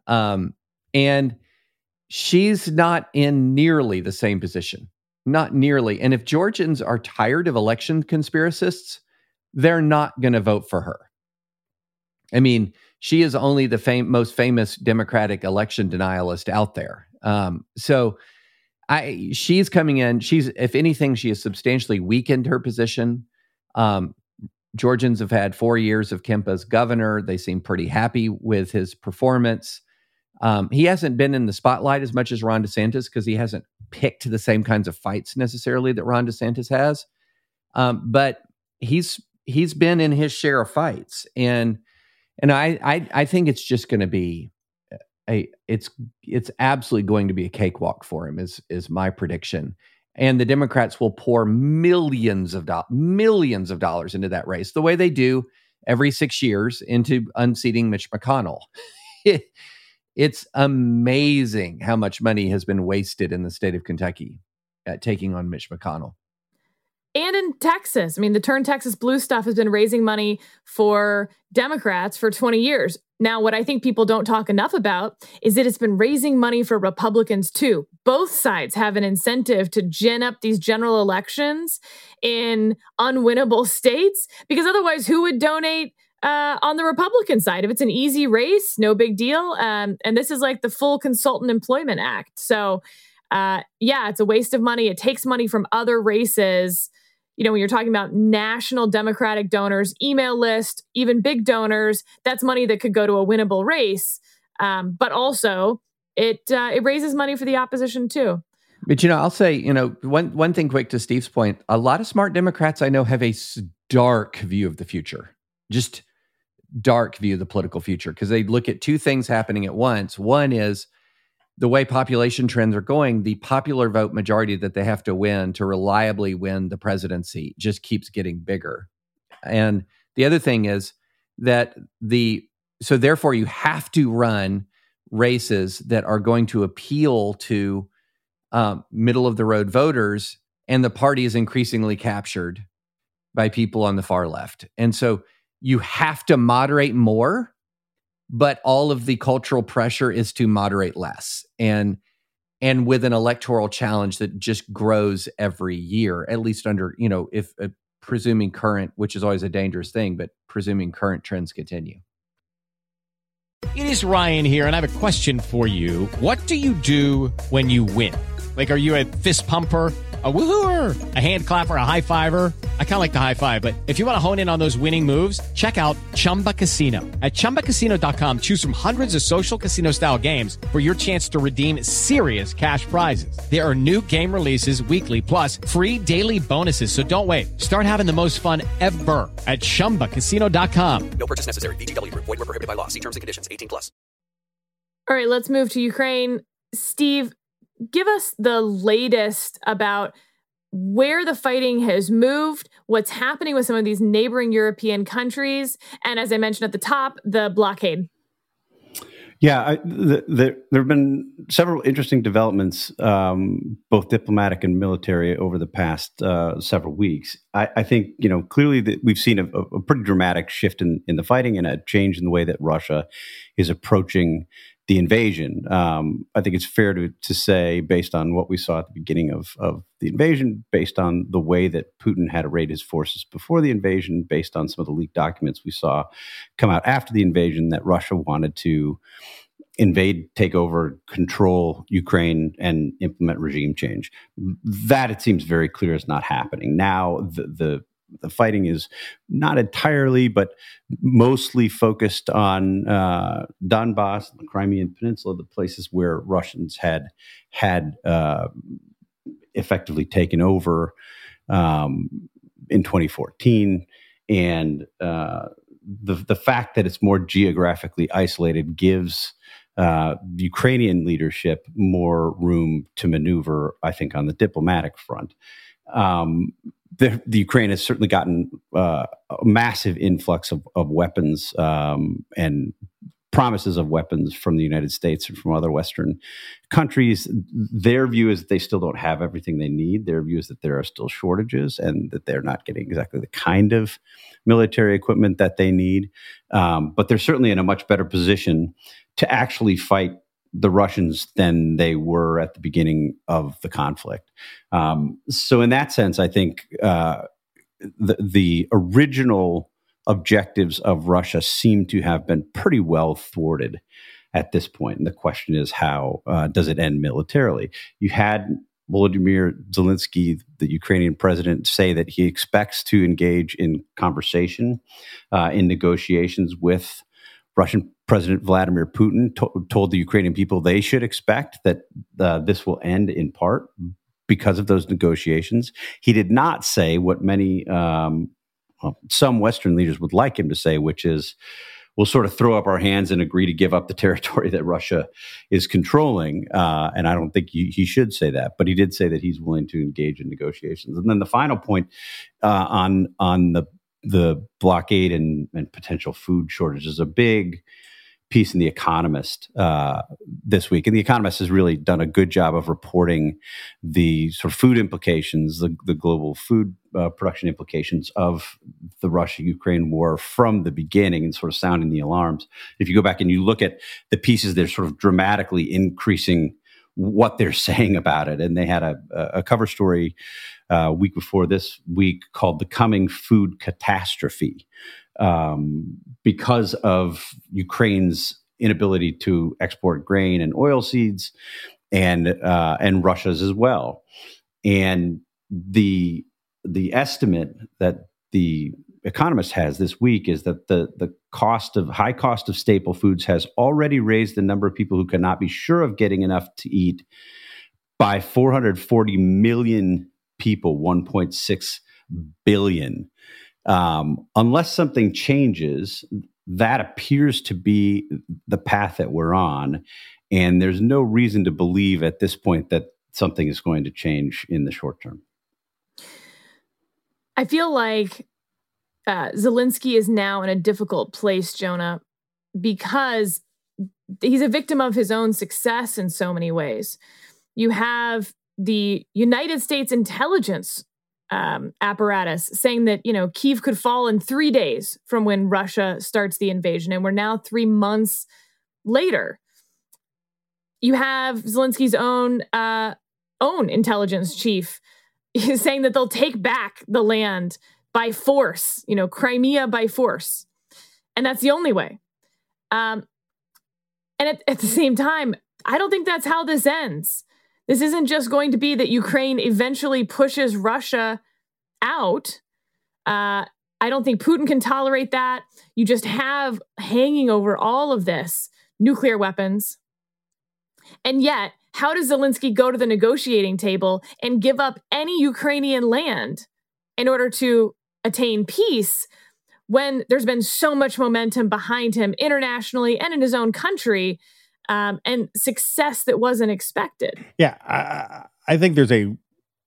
And she's not in nearly the same position. Not nearly. And if Georgians are tired of election conspiracists, they're not going to vote for her. I mean, she is only the most famous Democratic election denialist out there. So she's coming in. If anything, she has substantially weakened her position. Georgians have had 4 years of Kemp as governor. They seem pretty happy with his performance. He hasn't been in the spotlight as much as Ron DeSantis because he hasn't picked the same kinds of fights necessarily that Ron DeSantis has. But he's been in his share of fights. And I think it's just going to be it's absolutely going to be a cakewalk for him is my prediction. And the Democrats will pour millions of dollars into that race, the way they do every 6 years into unseating Mitch McConnell. It's amazing how much money has been wasted in the state of Kentucky at taking on Mitch McConnell. And in Texas, I mean, the Turn Texas Blue stuff has been raising money for Democrats for 20 years. Now, what I think people don't talk enough about is that it's been raising money for Republicans too. Both sides have an incentive to gin up these general elections in unwinnable states, because otherwise, who would donate on the Republican side? If it's an easy race, no big deal. And this is like the full Consultant Employment Act. So, it's a waste of money. It takes money from other races. When you're talking about national Democratic donors, email list, even big donors, that's money that could go to a winnable race. But also, it raises money for the opposition too. But I'll say, one thing quick to Steve's point: a lot of smart Democrats I know have a dark view of the future, just dark view of the political future, because they look at two things happening at once. One is the way population trends are going, the popular vote majority that they have to win to reliably win the presidency just keeps getting bigger. And the other thing is that so therefore you have to run races that are going to appeal to middle of the road voters, and the party is increasingly captured by people on the far left. And so you have to moderate more, but all of the cultural pressure is to moderate less. And with an electoral challenge that just grows every year, at least under, if presuming current, which is always a dangerous thing, but presuming current trends continue. It is Ryan here, and I have a question for you. What do you do when you win? Like, are you a fist pumper, a woohooer, a hand clapper, a high fiver? I kind of like the high five, but if you want to hone in on those winning moves, check out Chumba Casino. At ChumbaCasino.com, choose from hundreds of social casino style games for your chance to redeem serious cash prizes. There are new game releases weekly, plus free daily bonuses. So don't wait. Start having the most fun ever at ChumbaCasino.com. No purchase necessary. VGW Group. Void where prohibited by law. See terms and conditions. 18+. All right, let's move to Ukraine. Steve, give us the latest about where the fighting has moved, what's happening with some of these neighboring European countries, and as I mentioned at the top, the blockade. Yeah, there have been several interesting developments, both diplomatic and military, over the past several weeks. I think, clearly that we've seen a pretty dramatic shift in the fighting and a change in the way that Russia is approaching the invasion. I think it's fair to say, based on what we saw at the beginning of the invasion, based on the way that Putin had arrayed his forces before the invasion, based on some of the leaked documents we saw come out after the invasion, that Russia wanted to invade, take over, control Ukraine, and implement regime change. That, it seems very clear, is not happening. Now, the fighting is not entirely, but mostly focused on Donbass, the Crimean Peninsula, the places where Russians had effectively taken over in 2014. And the fact that it's more geographically isolated gives the Ukrainian leadership more room to maneuver, I think, on the diplomatic front. The Ukraine has certainly gotten a massive influx of weapons and promises of weapons from the United States and from other Western countries. Their view is that they still don't have everything they need. Their view is that there are still shortages and that they're not getting exactly the kind of military equipment that they need. But they're certainly in a much better position to actually fight the Russians than they were at the beginning of the conflict. So in that sense, I think the original objectives of Russia seem to have been pretty well thwarted at this point. And the question is, how does it end militarily? You had Volodymyr Zelensky, the Ukrainian president, say that he expects to engage in conversation, in negotiations with Russian President Vladimir Putin, told the Ukrainian people they should expect that this will end in part because of those negotiations. He did not say what many, some Western leaders would like him to say, which is, we'll sort of throw up our hands and agree to give up the territory that Russia is controlling. And I don't think he should say that, but he did say that he's willing to engage in negotiations. And then the final point on the blockade and potential food shortages, a big piece in The Economist this week. And The Economist has really done a good job of reporting the sort of food implications, the global food production implications of the Russia-Ukraine war from the beginning and sort of sounding the alarms. If you go back and you look at the pieces, they're sort of dramatically increasing what they're saying about it. And they had a cover story week before this week called The Coming Food Catastrophe, because of Ukraine's inability to export grain and oilseeds, and Russia's as well. And the estimate that The Economist has this week is that the high cost of staple foods has already raised the number of people who cannot be sure of getting enough to eat by 440 million people, 1.6 billion. Unless something changes, that appears to be the path that we're on. And there's no reason to believe at this point that something is going to change in the short term. I feel like Zelensky is now in a difficult place, Jonah, because he's a victim of his own success in so many ways. You have the United States intelligence apparatus saying that, Kyiv could fall in 3 days from when Russia starts the invasion. And we're now 3 months later. You have Zelensky's own intelligence chief saying that they'll take back the land by force, Crimea by force. And that's the only way. And at the same time, I don't think that's how this ends. This isn't just going to be that Ukraine eventually pushes Russia out. I don't think Putin can tolerate that. You just have hanging over all of this nuclear weapons. And yet, how does Zelensky go to the negotiating table and give up any Ukrainian land in order to attain peace when there's been so much momentum behind him internationally and in his own country, and success that wasn't expected? Yeah, I think there's a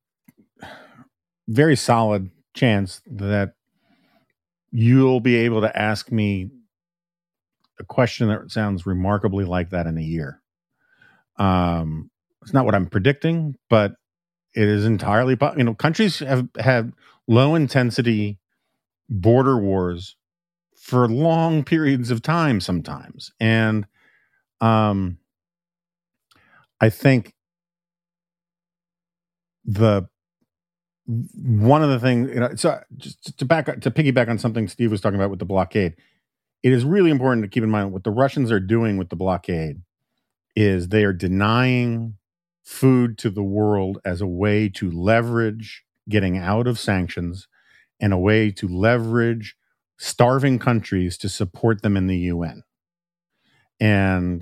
very solid chance that you'll be able to ask me a question that sounds remarkably like that in a year. It's not what I'm predicting, but it is entirely possible. Countries have had low intensity border wars for long periods of time sometimes. And I think one of the things, so just to piggyback on something Steve was talking about with the blockade, it is really important to keep in mind what the Russians are doing with the blockade is they are denying food to the world as a way to leverage getting out of sanctions and a way to leverage starving countries to support them in the UN. And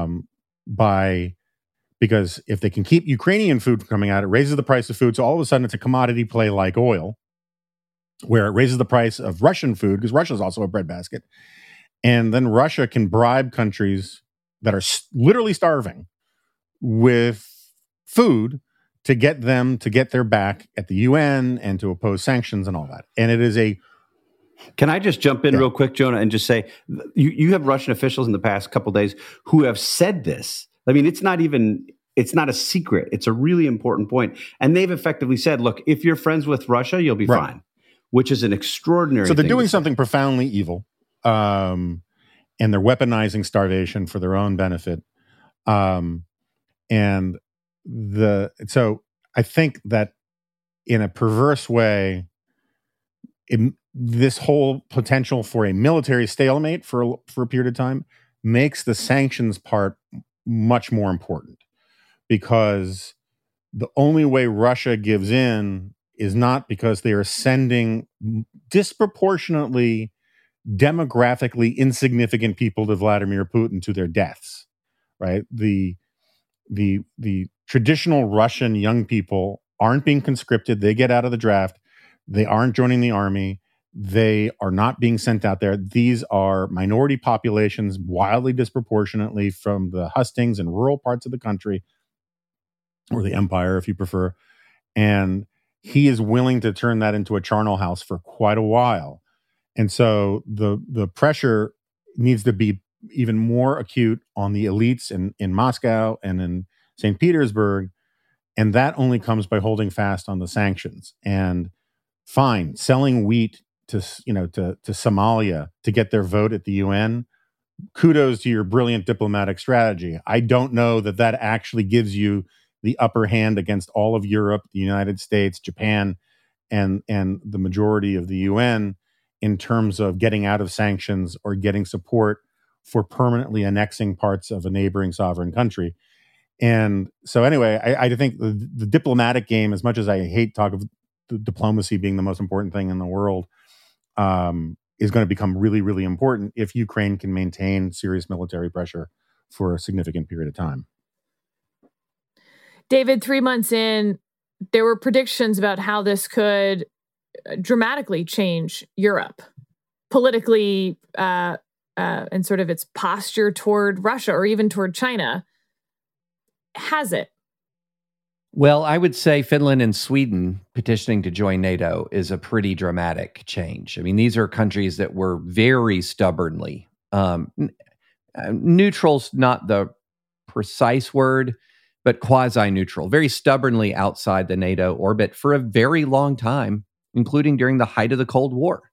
because if they can keep Ukrainian food from coming out, it raises the price of food. So all of a sudden it's a commodity play like oil, where it raises the price of Russian food, because Russia is also a breadbasket. And then Russia can bribe countries that are literally starving with food to get them to get their back at the UN and to oppose sanctions and all that. And it is a... Can I just jump in real quick, Jonah, and just say, you have Russian officials in the past couple of days who have said this. I mean, it's not a secret. It's a really important point. And they've effectively said, look, if you're friends with Russia, you'll be fine, which is an extraordinary thing. So they're doing something profoundly evil, and they're weaponizing starvation for their own benefit. So I think that in a perverse way, this whole potential for a military stalemate for a period of time makes the sanctions part much more important, because the only way Russia gives in is not because they are sending disproportionately demographically insignificant people to Vladimir Putin to their deaths, right? The traditional Russian young people aren't being conscripted. They get out of the draft. They aren't joining the army. They are not being sent out there. These are minority populations, wildly disproportionately from the hustings and rural parts of the country, or the empire, if you prefer. And he is willing to turn that into a charnel house for quite a while. And so the pressure needs to be even more acute on the elites in Moscow and in St. Petersburg. And that only comes by holding fast on the sanctions. And fine, selling wheat to Somalia to get their vote at the UN. Kudos to your brilliant diplomatic strategy. I don't know that actually gives you the upper hand against all of Europe, the United States, Japan, and the majority of the UN in terms of getting out of sanctions or getting support for permanently annexing parts of a neighboring sovereign country. And so anyway, I think the diplomatic game, as much as I hate talk of the diplomacy being the most important thing in the world, is going to become really, really important if Ukraine can maintain serious military pressure for a significant period of time. David, 3 months in, there were predictions about how this could dramatically change Europe politically and sort of its posture toward Russia or even toward China. Has it? Well, I would say Finland and Sweden petitioning to join NATO is a pretty dramatic change. I mean, these are countries that were very stubbornly, neutral's not the precise word, but quasi-neutral, very stubbornly outside the NATO orbit for a very long time, including during the height of the Cold War.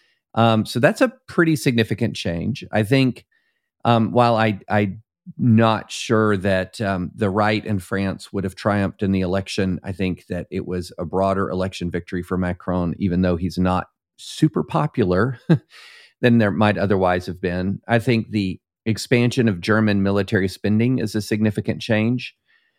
So that's a pretty significant change. I think while I'm not sure that the right in France would have triumphed in the election, I think that it was a broader election victory for Macron, even though he's not super popular than there might otherwise have been. I think the expansion of German military spending is a significant change.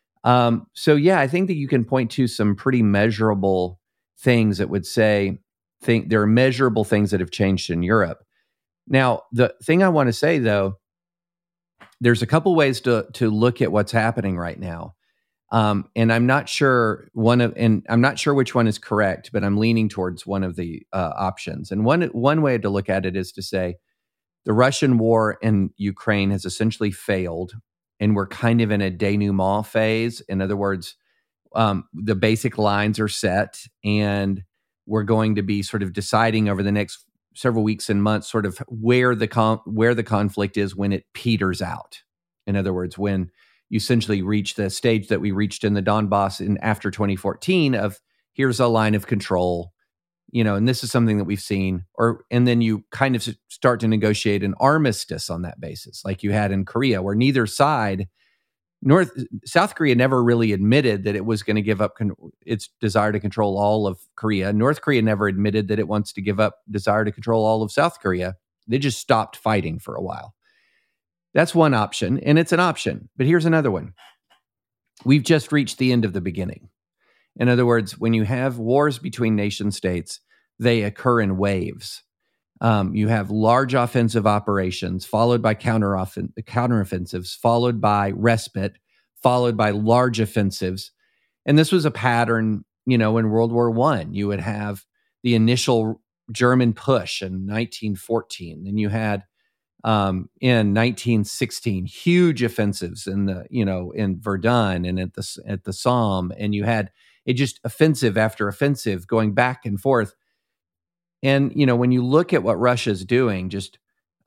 So yeah, I think that you can point to some pretty measurable things that would think there are measurable things that have changed in Europe. Now, the thing I want to say though, there's a couple ways to look at what's happening right now. And I'm not sure I'm not sure which one is correct, but I'm leaning towards one of the options. And one way to look at it is to say the Russian war in Ukraine has essentially failed, and we're kind of in a denouement phase. In other words, the basic lines are set, and we're going to be sort of deciding over the next several weeks and months sort of where the conflict is when it peters out. In other words, when you essentially reach the stage that we reached in the Donbass after 2014 of here's a line of control, and this is something that we've seen, and then you kind of start to negotiate an armistice on that basis, like you had in Korea, where neither side, South Korea never really admitted that it was going to give up its desire to control all of Korea. North Korea never admitted that it wants to give up desire to control all of South Korea. They just stopped fighting for a while. That's one option, and it's an option. But here's another one. We've just reached the end of the beginning. In other words, when you have wars between nation states, they occur in waves. You have large offensive operations, followed by counteroffensives, followed by respite, followed by large offensives. And this was a pattern, in World War I. You would have the initial German push in 1914. Then you had in 1916 huge offensives in Verdun and at the Somme, and you had it just offensive after offensive going back and forth. And, when you look at what Russia's doing, just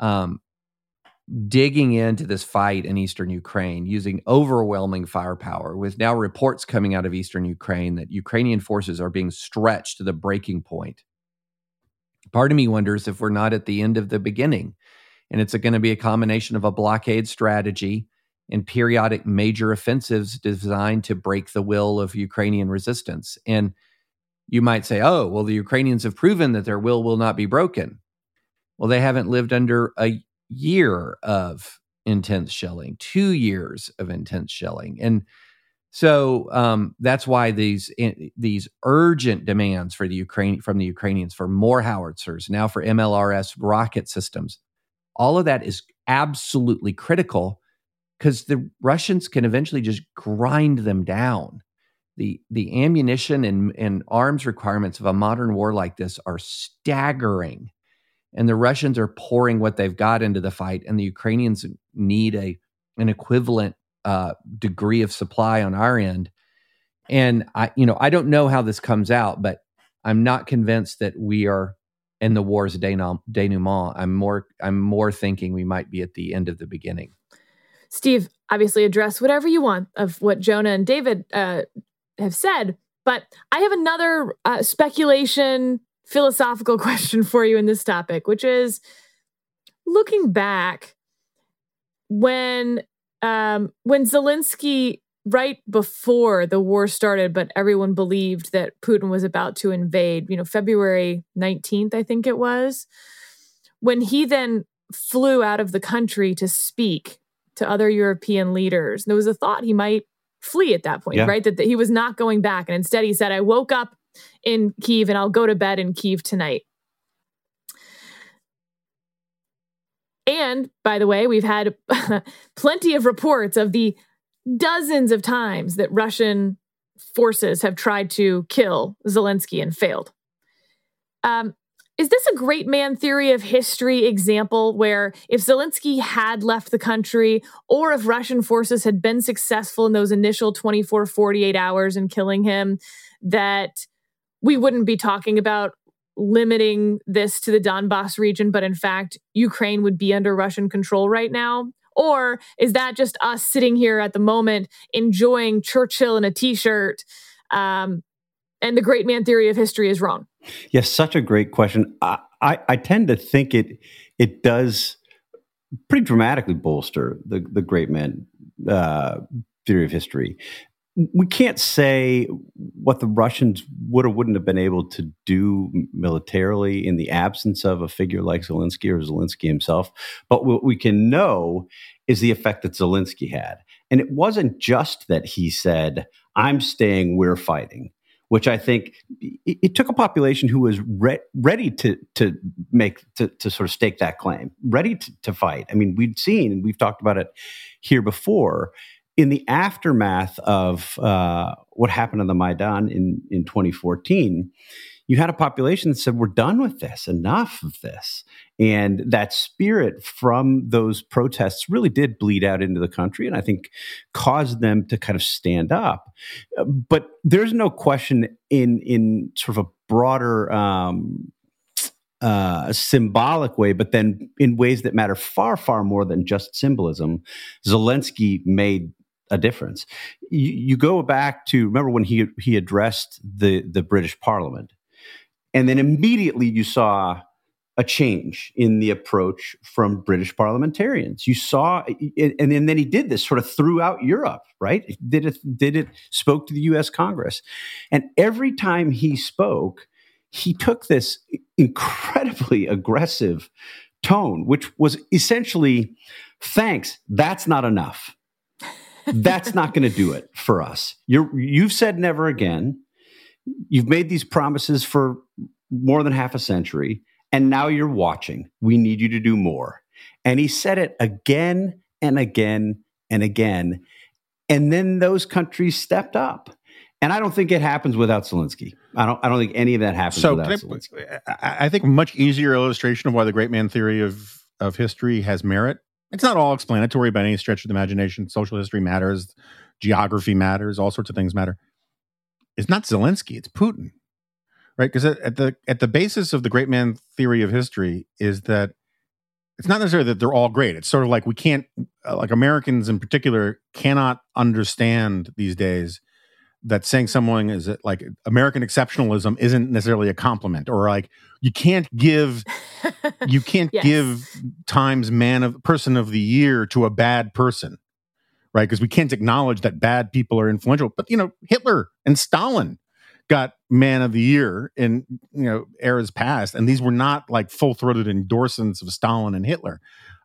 digging into this fight in eastern Ukraine, using overwhelming firepower, with now reports coming out of eastern Ukraine that Ukrainian forces are being stretched to the breaking point. Part of me wonders if we're not at the end of the beginning, and it's going to be a combination of a blockade strategy and periodic major offensives designed to break the will of Ukrainian resistance. And you might say, oh, well, the Ukrainians have proven that their will not be broken. Well, they haven't lived under a year of intense shelling, 2 years of intense shelling. And so that's why these urgent demands from the Ukrainians for more howitzers, now for MLRS rocket systems, all of that is absolutely critical because the Russians can eventually just grind them down. The ammunition and arms requirements of a modern war like this are staggering. And the Russians are pouring what they've got into the fight, and the Ukrainians need an equivalent degree of supply on our end. And I don't know how this comes out, but I'm not convinced that we are and the war's denouement. I'm more thinking we might be at the end of the beginning. Steve, obviously address whatever you want of what Jonah and David have said, but I have another speculation, philosophical question for you in this topic, which is looking back when Zelensky, right before the war started, but everyone believed that Putin was about to invade, February 19th, I think it was, when he then flew out of the country to speak to other European leaders. There was a thought he might flee at that point, right? That he was not going back. And instead he said, I woke up in Kyiv and I'll go to bed in Kyiv tonight. And by the way, we've had plenty of reports of the dozens of times that Russian forces have tried to kill Zelensky and failed. Is this a great man theory of history example where if Zelensky had left the country or if Russian forces had been successful in those initial 24, 48 hours in killing him, that we wouldn't be talking about limiting this to the Donbass region, but in fact, Ukraine would be under Russian control right now? Or is that just us sitting here at the moment enjoying Churchill in a t-shirt and the great man theory of history is wrong? Yes, such a great question. I tend to think it does pretty dramatically bolster the great man theory of history. We can't say what the Russians would or wouldn't have been able to do militarily in the absence of a figure like Zelensky or Zelensky himself. But what we can know is the effect that Zelensky had. And it wasn't just that he said, I'm staying, we're fighting, which I think it took a population who was ready to sort of stake that claim, ready to fight. I mean, we've talked about it here before. In the aftermath of what happened on the Maidan in 2014, you had a population that said, we're done with this, enough of this. And that spirit from those protests really did bleed out into the country and I think caused them to kind of stand up. But there's no question in sort of a broader symbolic way, but then in ways that matter far, far more than just symbolism, Zelensky made a difference. You go back to, remember when he addressed the British Parliament, and then immediately you saw a change in the approach from British parliamentarians. You saw, and then he did this sort of throughout Europe, right? Spoke to the U.S. Congress. And every time he spoke, he took this incredibly aggressive tone, which was essentially, thanks, that's not enough. That's not going to do it for us. You've said never again. You've made these promises for more than half a century, and now you're watching. We need you to do more. And he said it again and again and again. And then those countries stepped up. And I don't think it happens without Zelensky. I don't think any of that happens without Zelensky. I think a much easier illustration of why the great man theory of history has merit. It's not all explanatory by any stretch of the imagination. Social history matters. Geography matters. All sorts of things matter. It's not Zelensky. It's Putin, right? Because at the basis of the great man theory of history is that it's not necessarily that they're all great. It's sort of like we can't, like Americans in particular, cannot understand these days that saying someone is like American exceptionalism isn't necessarily a compliment, or like you can't give yes. give Time's person of the year to a bad person, right? Because we can't acknowledge that bad people are influential. But Hitler and Stalin got man of the year in eras past, and these were not like full-throated endorsements of Stalin and Hitler.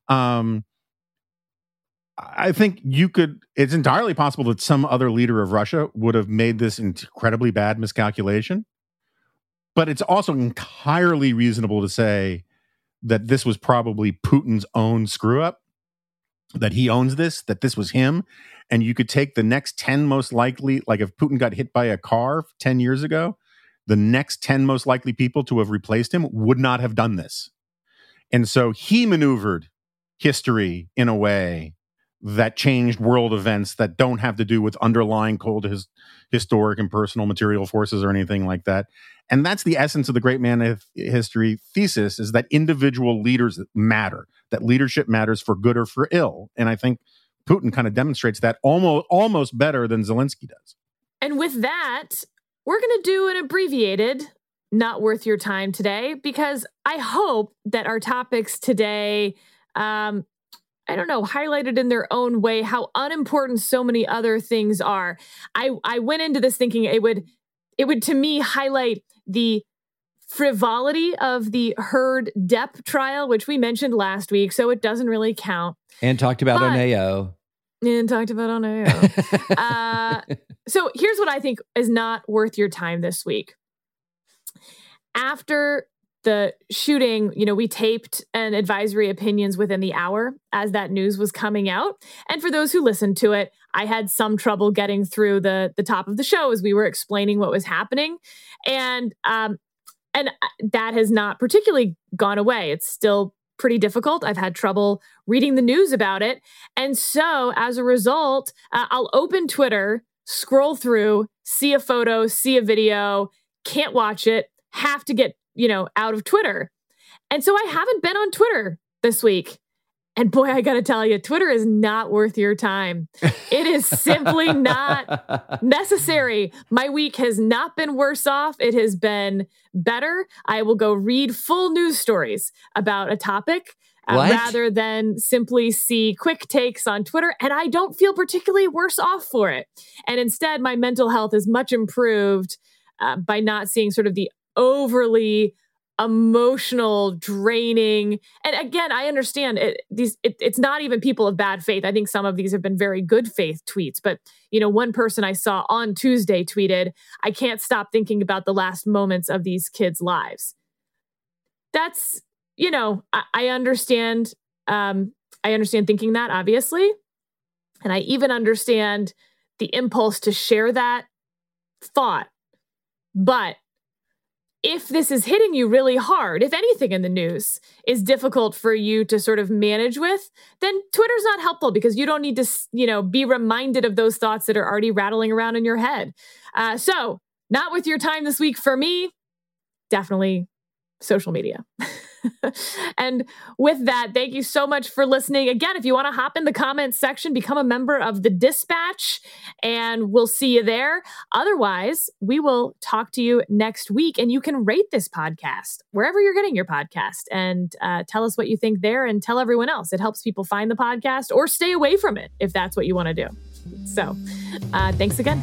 I think it's entirely possible that some other leader of Russia would have made this incredibly bad miscalculation. But it's also entirely reasonable to say that this was probably Putin's own screw up, that he owns this, that this was him. And you could take the next 10 most likely, like if Putin got hit by a car 10 years ago, the next 10 most likely people to have replaced him would not have done this. And so he maneuvered history in a way that changed world events that don't have to do with underlying cold historic and personal material forces or anything like that. And that's the essence of the great man of history thesis, is that individual leaders matter, that leadership matters for good or for ill. And I think Putin kind of demonstrates that almost better than Zelensky does. And with that, we're going to do an abbreviated Not Worth Your Time today, because I hope that our topics today, highlighted in their own way how unimportant so many other things are. I went into this thinking it would to me highlight the frivolity of the Heard Depp trial, which we mentioned last week, so it doesn't really count. And talked about Oneo. So here's what I think is not worth your time this week. After the shooting, we taped an advisory opinions within the hour as that news was coming out. And for those who listened to it, I had some trouble getting through the top of the show as we were explaining what was happening. And that has not particularly gone away. It's still pretty difficult. I've had trouble reading the news about it. And so as a result, I'll open Twitter, scroll through, see a photo, see a video, can't watch it, have to get out of Twitter. And so I haven't been on Twitter this week. And boy, I got to tell you, Twitter is not worth your time. It is simply not necessary. My week has not been worse off. It has been better. I will go read full news stories about a topic rather than simply see quick takes on Twitter. And I don't feel particularly worse off for it. And instead, my mental health is much improved by not seeing sort of the overly emotional, draining. And again, I understand it's not even people of bad faith. I think some of these have been very good faith tweets. But, one person I saw on Tuesday tweeted, "I can't stop thinking about the last moments of these kids' lives." That's, I understand. I understand thinking that, obviously. And I even understand the impulse to share that thought. But if this is hitting you really hard, if anything in the news is difficult for you to sort of manage with, then Twitter's not helpful, because you don't need to, be reminded of those thoughts that are already rattling around in your head. So not with your time this week for me, definitely social media. And with that, thank you so much for listening. Again, if you want to hop in the comments section, become a member of the Dispatch, and we'll see you there. Otherwise, we will talk to you next week, and you can rate this podcast wherever you're getting your podcast, and tell us what you think there, and tell everyone else. It helps people find the podcast or stay away from it if that's what you want to do. So thanks again.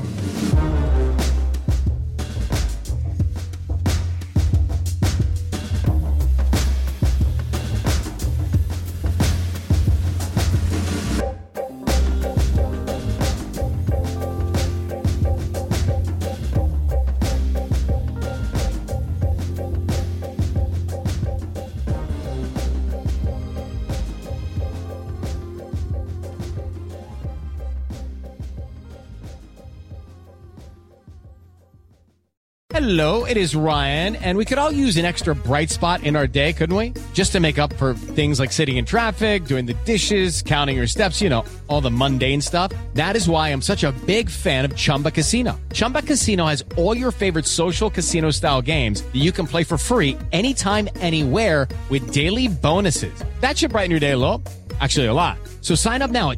Hello, it is Ryan, and we could all use an extra bright spot in our day, couldn't we? Just to make up for things like sitting in traffic, doing the dishes, counting your steps, all the mundane stuff. That is why I'm such a big fan of Chumba Casino. Chumba Casino has all your favorite social casino-style games that you can play for free anytime, anywhere with daily bonuses. That should brighten your day a little. Actually, a lot. So sign up now at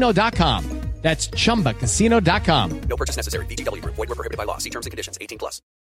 ChumbaCasino.com. That's ChumbaCasino.com. No purchase necessary. VGW Group. Void where prohibited by law. See terms and conditions. 18+.